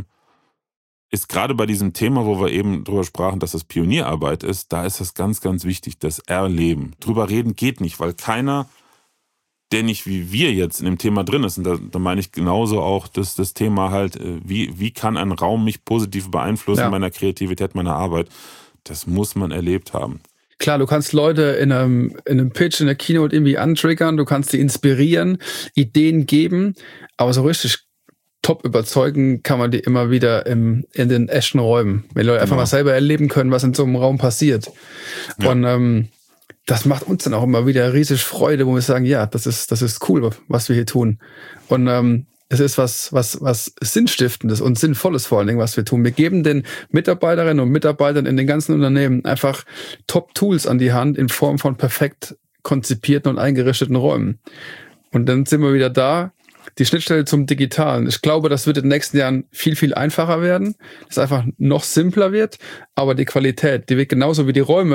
ist gerade bei diesem Thema, wo wir eben drüber sprachen, dass das Pionierarbeit ist, da ist das ganz, ganz wichtig, das Erleben. Drüber reden geht nicht, weil keiner, der nicht wie wir jetzt in dem Thema drin ist, und da, da meine ich genauso auch das, das Thema halt, wie, wie kann ein Raum mich positiv beeinflussen, ja. meiner Kreativität, meiner Arbeit, das muss man erlebt haben. Klar, du kannst Leute in einem, in einem Pitch, in der Keynote irgendwie antriggern, du kannst sie inspirieren, Ideen geben, aber so richtig top überzeugen kann man die immer wieder im, in den echten Räumen. Wenn Leute einfach genau. mal selber erleben können, was in so einem Raum passiert. Ja. Und ähm, das macht uns dann auch immer wieder riesig Freude, wo wir sagen, ja, das ist, das ist cool, was wir hier tun. Und ähm, es ist was, was, was Sinnstiftendes und Sinnvolles vor allen Dingen, was wir tun. Wir geben den Mitarbeiterinnen und Mitarbeitern in den ganzen Unternehmen einfach Top-Tools an die Hand in Form von perfekt konzipierten und eingerichteten Räumen. Und dann sind wir wieder da, die Schnittstelle zum Digitalen. Ich glaube, das wird in den nächsten Jahren viel, viel einfacher werden, dass es einfach noch simpler wird, aber die Qualität, die wird genauso wie die Räume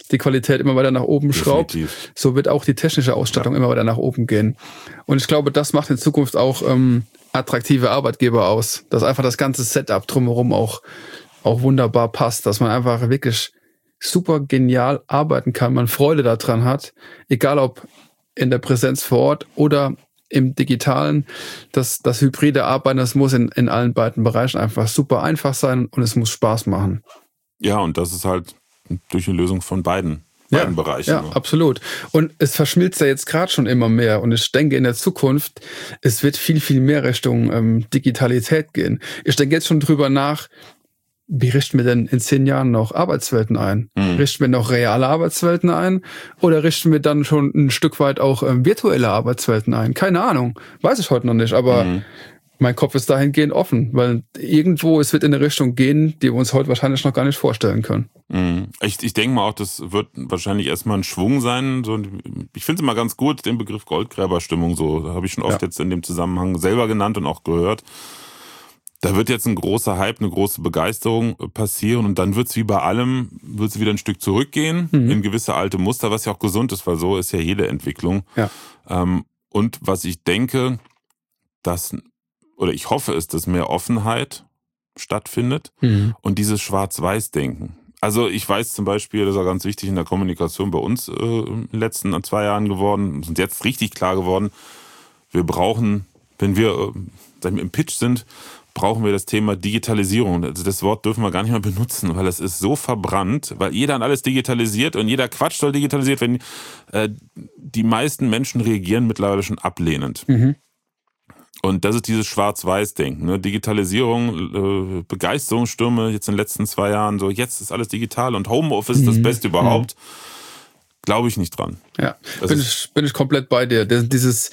die Qualität immer weiter nach oben schraubt, Definitiv. so wird auch die technische Ausstattung ja. immer weiter nach oben gehen. Und ich glaube, das macht in Zukunft auch ähm, attraktive Arbeitgeber aus, dass einfach das ganze Setup drumherum auch, auch wunderbar passt, dass man einfach wirklich super genial arbeiten kann, man Freude daran hat, egal ob in der Präsenz vor Ort oder im Digitalen, das, das hybride Arbeiten, das muss in, in allen beiden Bereichen einfach super einfach sein und es muss Spaß machen. Ja, und das ist halt durch eine Lösung von beiden, beiden ja, Bereichen. Ja, ne? Absolut. Und es verschmilzt ja jetzt gerade schon immer mehr. Und ich denke in der Zukunft, es wird viel, viel mehr Richtung ähm, Digitalität gehen. Ich denke jetzt schon drüber nach, wie richten wir denn in zehn Jahren noch Arbeitswelten ein? Mhm. Richten wir noch reale Arbeitswelten ein? Oder richten wir dann schon ein Stück weit auch ähm, virtuelle Arbeitswelten ein? Keine Ahnung. Weiß ich heute noch nicht. Aber mhm. mein Kopf ist dahingehend offen, weil irgendwo es wird in eine Richtung gehen, die wir uns heute wahrscheinlich noch gar nicht vorstellen können. Mhm. Ich, ich denke mal auch, das wird wahrscheinlich erstmal ein Schwung sein. So, ich finde es immer ganz gut, den Begriff Goldgräberstimmung, so, da habe ich schon oft ja. jetzt in dem Zusammenhang selber genannt und auch gehört. Da wird jetzt ein großer Hype, eine große Begeisterung passieren und dann wird es wie bei allem, wird es wieder ein Stück zurückgehen mhm. in gewisse alte Muster, was ja auch gesund ist, weil so ist ja jede Entwicklung. Ja. Ähm, und was ich denke, dass, oder ich hoffe es, dass mehr Offenheit stattfindet mhm. und dieses Schwarz-Weiß-Denken. Also ich weiß zum Beispiel, das ist auch ganz wichtig in der Kommunikation bei uns äh, in den letzten zwei Jahren geworden, sind jetzt richtig klar geworden, wir brauchen, wenn wir äh, im Pitch sind, brauchen wir das Thema Digitalisierung. Also das Wort dürfen wir gar nicht mehr benutzen, weil es ist so verbrannt, weil jeder an alles digitalisiert und jeder Quatsch soll digitalisiert werden. Äh, die meisten Menschen reagieren mittlerweile schon ablehnend. Mhm. Und das ist dieses Schwarz-Weiß-Denken. Ne? Digitalisierung, äh, Begeisterungsstürme jetzt in den letzten zwei Jahren, so jetzt ist alles digital und Homeoffice ist mhm. das Beste überhaupt. Mhm. Glaube ich nicht dran. Ja, bin ich, bin ich komplett bei dir. Dieses...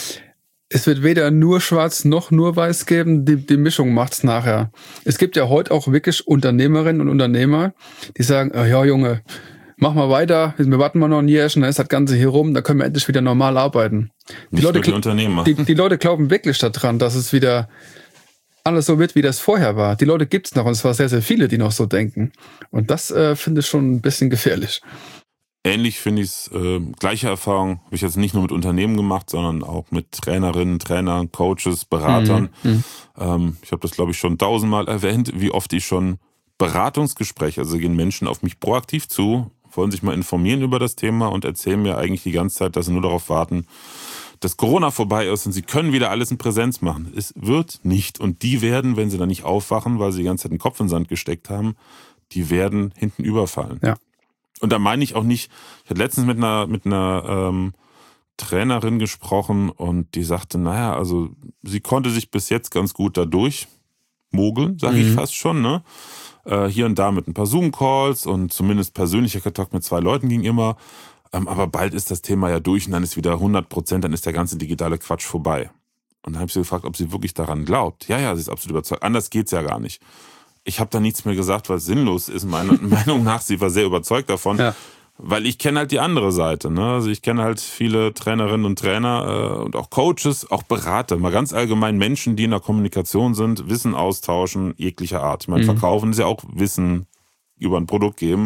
Es wird weder nur schwarz noch nur weiß geben, die, die Mischung macht's nachher. Es gibt ja heute auch wirklich Unternehmerinnen und Unternehmer, die sagen, oh, ja Junge, mach mal weiter, wir warten mal noch ein Jährchen, dann ist das Ganze hier rum, dann können wir endlich wieder normal arbeiten. Die Nicht Leute, die Unternehmer. Die, die Leute glauben wirklich daran, dass es wieder alles so wird, wie das vorher war. Die Leute gibt's noch und es war sehr, sehr viele, die noch so denken. Und das äh, finde ich schon ein bisschen gefährlich. Ähnlich finde ich es, äh, gleiche Erfahrung habe ich jetzt nicht nur mit Unternehmen gemacht, sondern auch mit Trainerinnen, Trainern, Coaches, Beratern. Mhm. Ähm, ich habe das, glaube ich, schon tausendmal erwähnt, wie oft ich schon Beratungsgespräche, also gehen Menschen auf mich proaktiv zu, wollen sich mal informieren über das Thema und erzählen mir eigentlich die ganze Zeit, dass sie nur darauf warten, dass Corona vorbei ist und sie können wieder alles in Präsenz machen. Es wird nicht. Und die werden, wenn sie dann nicht aufwachen, weil sie die ganze Zeit den Kopf in den Sand gesteckt haben, die werden hinten überfallen. Ja. Und da meine ich auch nicht, ich hatte letztens mit einer, mit einer ähm, Trainerin gesprochen und die sagte, naja, also sie konnte sich bis jetzt ganz gut dadurch mogeln, sage mhm. ich fast schon, ne? Äh, hier und da mit ein paar Zoom-Calls und zumindest persönlicher Kontakt mit zwei Leuten ging immer. Ähm, aber bald ist das Thema ja durch und dann ist wieder hundert Prozent, dann ist der ganze digitale Quatsch vorbei. Und dann habe ich sie gefragt, ob sie wirklich daran glaubt. Ja, ja, sie ist absolut überzeugt. Anders geht's ja gar nicht. Ich habe da nichts mehr gesagt, was sinnlos ist, meiner Meinung nach. Sie war sehr überzeugt davon, ja. Weil ich kenne halt die andere Seite. Ne? Also ich kenne halt viele Trainerinnen und Trainer äh, und auch Coaches, auch Berater, mal ganz allgemein Menschen, die in der Kommunikation sind, Wissen austauschen, jeglicher Art. Ich meine, mhm. verkaufen ist ja auch Wissen über ein Produkt geben.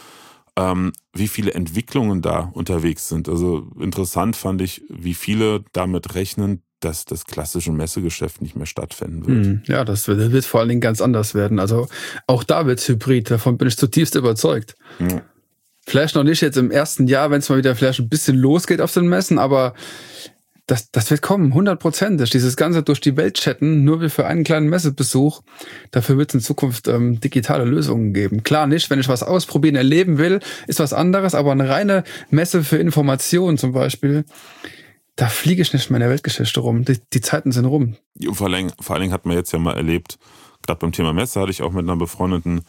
Ähm, wie viele Entwicklungen da unterwegs sind. Also interessant fand ich, wie viele damit rechnen, dass das klassische Messegeschäft nicht mehr stattfinden wird. Ja, das wird, wird vor allen Dingen ganz anders werden. Also auch da wird es hybrid, davon bin ich zutiefst überzeugt. Ja. Vielleicht noch nicht jetzt im ersten Jahr, wenn es mal wieder vielleicht ein bisschen losgeht auf den Messen, aber das, das wird kommen, hundertprozentig. Dieses ganze durch die Welt chatten, nur wie für einen kleinen Messebesuch, dafür wird es in Zukunft ähm, digitale Lösungen geben. Klar nicht, wenn ich was ausprobieren, erleben will, ist was anderes, aber eine reine Messe für Informationen zum Beispiel, da fliege ich nicht mehr in der Weltgeschichte rum. Die, die Zeiten sind rum. Vor allen Dingen, vor allen Dingen hat man jetzt ja mal erlebt, gerade beim Thema Messe hatte ich auch mit einer befreundeten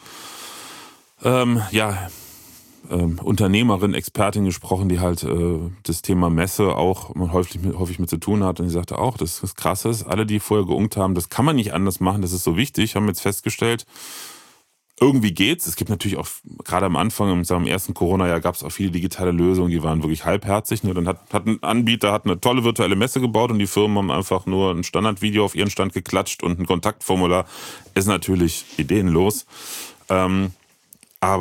ähm, ja, ähm, Unternehmerin, Expertin gesprochen, die halt äh, das Thema Messe auch häufig, häufig mit zu tun hat. Und die sagte auch, das ist krass ist, alle, die vorher geunkt haben, das kann man nicht anders machen, das ist so wichtig, haben jetzt festgestellt, irgendwie geht's. Es gibt natürlich auch, gerade am Anfang, im ersten Corona-Jahr gab es auch viele digitale Lösungen, die waren wirklich halbherzig. Nur dann hat, hat ein Anbieter hat eine tolle virtuelle Messe gebaut und die Firmen haben einfach nur ein Standardvideo auf ihren Stand geklatscht und ein Kontaktformular. Ist natürlich ideenlos. Ähm, aber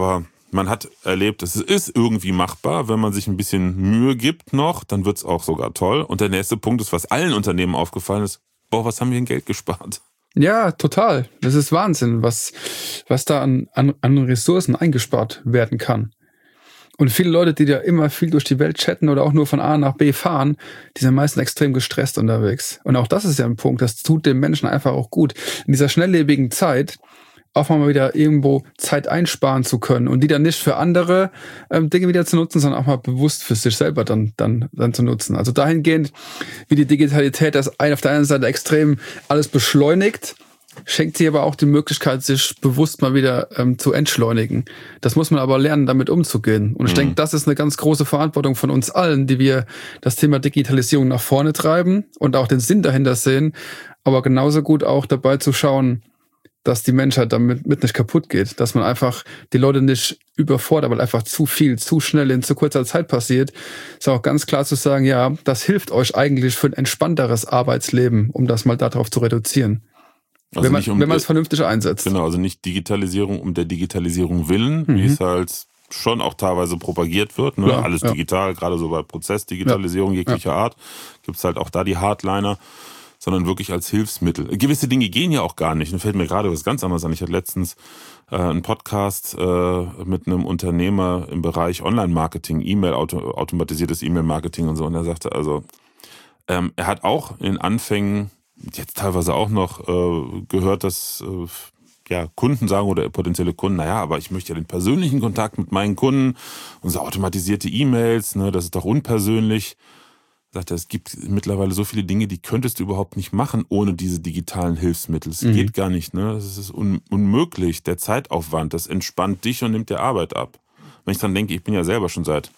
man hat erlebt, es ist irgendwie machbar, wenn man sich ein bisschen Mühe gibt noch, dann wird es auch sogar toll. Und der nächste Punkt ist, was allen Unternehmen aufgefallen ist, boah, was haben wir in Geld gespart? Ja, total. Das ist Wahnsinn, was, was da an, an, an Ressourcen eingespart werden kann. Und viele Leute, die da immer viel durch die Welt chatten oder auch nur von A nach B fahren, die sind meistens extrem gestresst unterwegs. Und auch das ist ja ein Punkt, das tut dem Menschen einfach auch gut. In dieser schnelllebigen Zeit auch mal wieder irgendwo Zeit einsparen zu können und die dann nicht für andere ähm, Dinge wieder zu nutzen, sondern auch mal bewusst für sich selber dann, dann, dann zu nutzen. Also dahingehend, wie die Digitalität das ein, auf der einen Seite extrem alles beschleunigt, schenkt sie aber auch die Möglichkeit, sich bewusst mal wieder ähm, zu entschleunigen. Das muss man aber lernen, damit umzugehen. Und ich mhm. denke, das ist eine ganz große Verantwortung von uns allen, die wir das Thema Digitalisierung nach vorne treiben und auch den Sinn dahinter sehen, aber genauso gut auch dabei zu schauen, dass die Menschheit damit mit nicht kaputt geht, dass man einfach die Leute nicht überfordert, weil einfach zu viel, zu schnell in zu kurzer Zeit passiert. Ist auch ganz klar zu sagen, ja, das hilft euch eigentlich für ein entspannteres Arbeitsleben, um das mal darauf zu reduzieren. Also wenn man um, wenn man es vernünftig einsetzt. Genau, also nicht Digitalisierung um der Digitalisierung willen, mhm. wie es halt schon auch teilweise propagiert wird. Ne? Ja, Alles ja. digital, gerade so bei Prozessdigitalisierung ja. jeglicher ja. Art, gibt es halt auch da die Hardliner, sondern wirklich als Hilfsmittel. Gewisse Dinge gehen ja auch gar nicht. Da fällt mir gerade was ganz anderes an. Ich hatte letztens äh, einen Podcast äh, mit einem Unternehmer im Bereich Online-Marketing, E-Mail, auto, automatisiertes E-Mail-Marketing und so. Und er sagte also, ähm, er hat auch in den Anfängen jetzt teilweise auch noch äh, gehört, dass äh, ja, Kunden sagen oder potenzielle Kunden, naja, aber ich möchte ja den persönlichen Kontakt mit meinen Kunden und so automatisierte E-Mails, ne, das ist doch unpersönlich. Sagt er, es gibt mittlerweile so viele Dinge, die könntest du überhaupt nicht machen ohne diese digitalen Hilfsmittel. Es mhm. geht gar nicht, ne? Das ist un- unmöglich. Der Zeitaufwand, das entspannt dich und nimmt dir Arbeit ab. Wenn ich dran denke, ich bin ja selber schon seit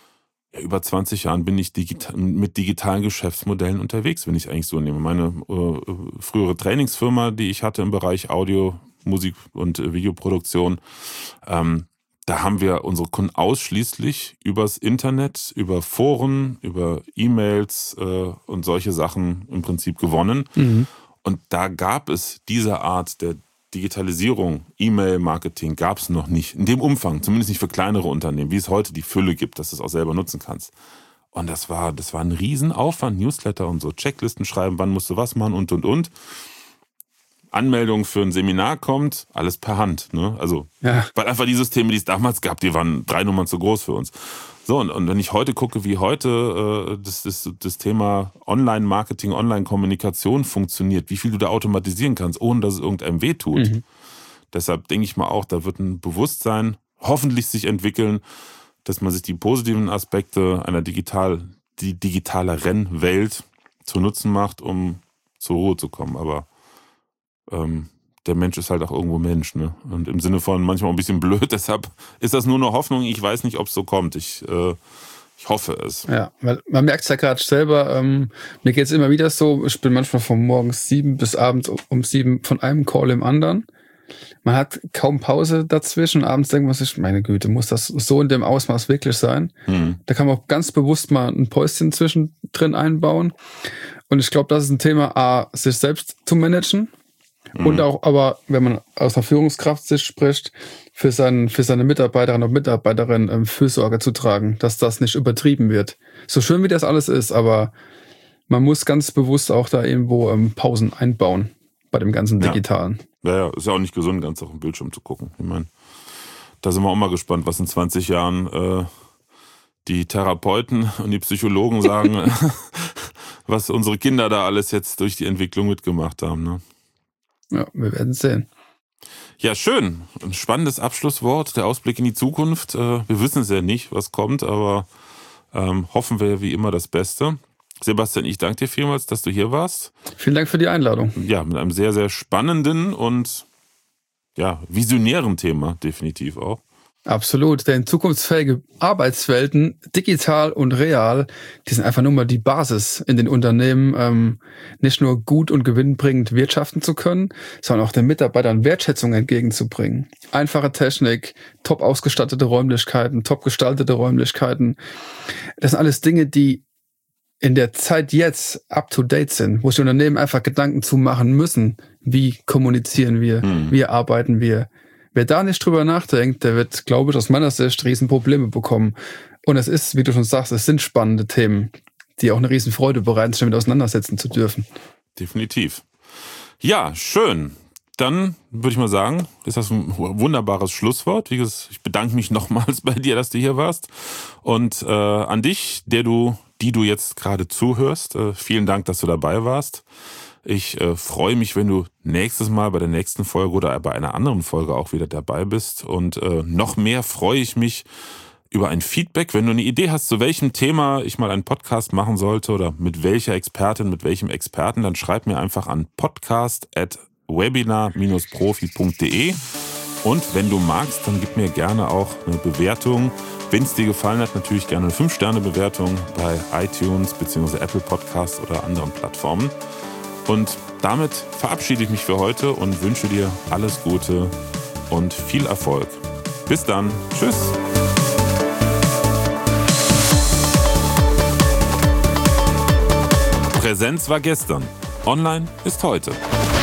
ja, über zwanzig Jahren bin ich digital, mit digitalen Geschäftsmodellen unterwegs, wenn ich es eigentlich so nehme. Meine äh, frühere Trainingsfirma, die ich hatte im Bereich Audio, Musik und äh, Videoproduktion, ähm, da haben wir unsere Kunden ausschließlich übers Internet, über Foren, über E-Mails äh, und solche Sachen im Prinzip gewonnen. Mhm. Und da gab es diese Art der Digitalisierung, E-Mail-Marketing gab es noch nicht. In dem Umfang, zumindest nicht für kleinere Unternehmen, wie es heute die Fülle gibt, dass du es auch selber nutzen kannst. Und das war, das war ein Riesenaufwand, Newsletter und so, Checklisten schreiben, wann musst du was machen und, und, und. Anmeldung für ein Seminar kommt, alles per Hand. Ne? Also, ja. Weil einfach die Systeme, die es damals gab, die waren drei Nummern zu groß für uns. So, und, und wenn ich heute gucke, wie heute äh, das, das, das Thema Online-Marketing, Online-Kommunikation funktioniert, wie viel du da automatisieren kannst, ohne dass es irgendeinem wehtut. Mhm. Deshalb denke ich mal auch, da wird ein Bewusstsein hoffentlich sich entwickeln, dass man sich die positiven Aspekte einer digital, die digitaleren Welt zu Nutzen macht, um zur Ruhe zu kommen. Aber ähm, der Mensch ist halt auch irgendwo Mensch, ne? Und im Sinne von manchmal ein bisschen blöd, deshalb ist das nur eine Hoffnung. Ich weiß nicht, ob es so kommt. Ich, äh, ich hoffe es. Ja, weil man merkt es ja gerade selber, ähm, mir geht es immer wieder so, ich bin manchmal von morgens sieben bis abends um sieben von einem Call im anderen. Man hat kaum Pause dazwischen. Abends denkt man sich, meine Güte, muss das so in dem Ausmaß wirklich sein? Mhm. Da kann man auch ganz bewusst mal ein Päuschen zwischendrin einbauen. Und ich glaube, das ist ein Thema, A, sich selbst zu managen. Und auch, aber wenn man aus der Führungskraft spricht, für, seinen, für seine Mitarbeiterinnen und Mitarbeiterinnen ähm, Fürsorge zu tragen, dass das nicht übertrieben wird. So schön wie das alles ist, aber man muss ganz bewusst auch da irgendwo ähm, Pausen einbauen bei dem ganzen Digitalen. Ja, ja, ist ja auch nicht gesund, ganz auf den Bildschirm zu gucken. Ich meine, da sind wir auch mal gespannt, was in zwanzig Jahren äh, die Therapeuten und die Psychologen sagen, was unsere Kinder da alles jetzt durch die Entwicklung mitgemacht haben, ne? Ja, wir werden sehen. Ja, schön. Ein spannendes Abschlusswort, der Ausblick in die Zukunft. Wir wissen es ja nicht, was kommt, aber ähm, hoffen wir wie immer das Beste. Sebastian, ich danke dir vielmals, dass du hier warst. Vielen Dank für die Einladung. Ja, mit einem sehr, sehr spannenden und ja, visionären Thema definitiv auch. Absolut, denn zukunftsfähige Arbeitswelten, digital und real, die sind einfach nur mal die Basis in den Unternehmen, ähm, nicht nur gut und gewinnbringend wirtschaften zu können, sondern auch den Mitarbeitern Wertschätzung entgegenzubringen. Einfache Technik, top ausgestattete Räumlichkeiten, top gestaltete Räumlichkeiten. Das sind alles Dinge, die in der Zeit jetzt up-to-date sind, wo sich Unternehmen einfach Gedanken zu machen müssen, wie kommunizieren wir, hm. wie arbeiten wir, wer da nicht drüber nachdenkt, der wird, glaube ich, aus meiner Sicht riesen Probleme bekommen. Und es ist, wie du schon sagst, es sind spannende Themen, die auch eine riesen Freude bereiten, sich damit auseinandersetzen zu dürfen. Definitiv. Ja, schön. Dann würde ich mal sagen, ist das ein wunderbares Schlusswort. Wie gesagt, ich bedanke mich nochmals bei dir, dass du hier warst. Und äh, an dich, der du, die du jetzt gerade zuhörst, äh, vielen Dank, dass du dabei warst. Ich äh, freue mich, wenn du nächstes Mal bei der nächsten Folge oder bei einer anderen Folge auch wieder dabei bist. Und äh, noch mehr freue ich mich über ein Feedback. Wenn du eine Idee hast, zu welchem Thema ich mal einen Podcast machen sollte oder mit welcher Expertin, mit welchem Experten, dann schreib mir einfach an podcast at webinar Bindestrich profi Punkt de. Und wenn du magst, dann gib mir gerne auch eine Bewertung. Wenn es dir gefallen hat, natürlich gerne eine fünf Sterne Bewertung bei iTunes bzw. Apple Podcasts oder anderen Plattformen. Und damit verabschiede ich mich für heute und wünsche dir alles Gute und viel Erfolg. Bis dann. Tschüss. Präsenz war gestern. Online ist heute.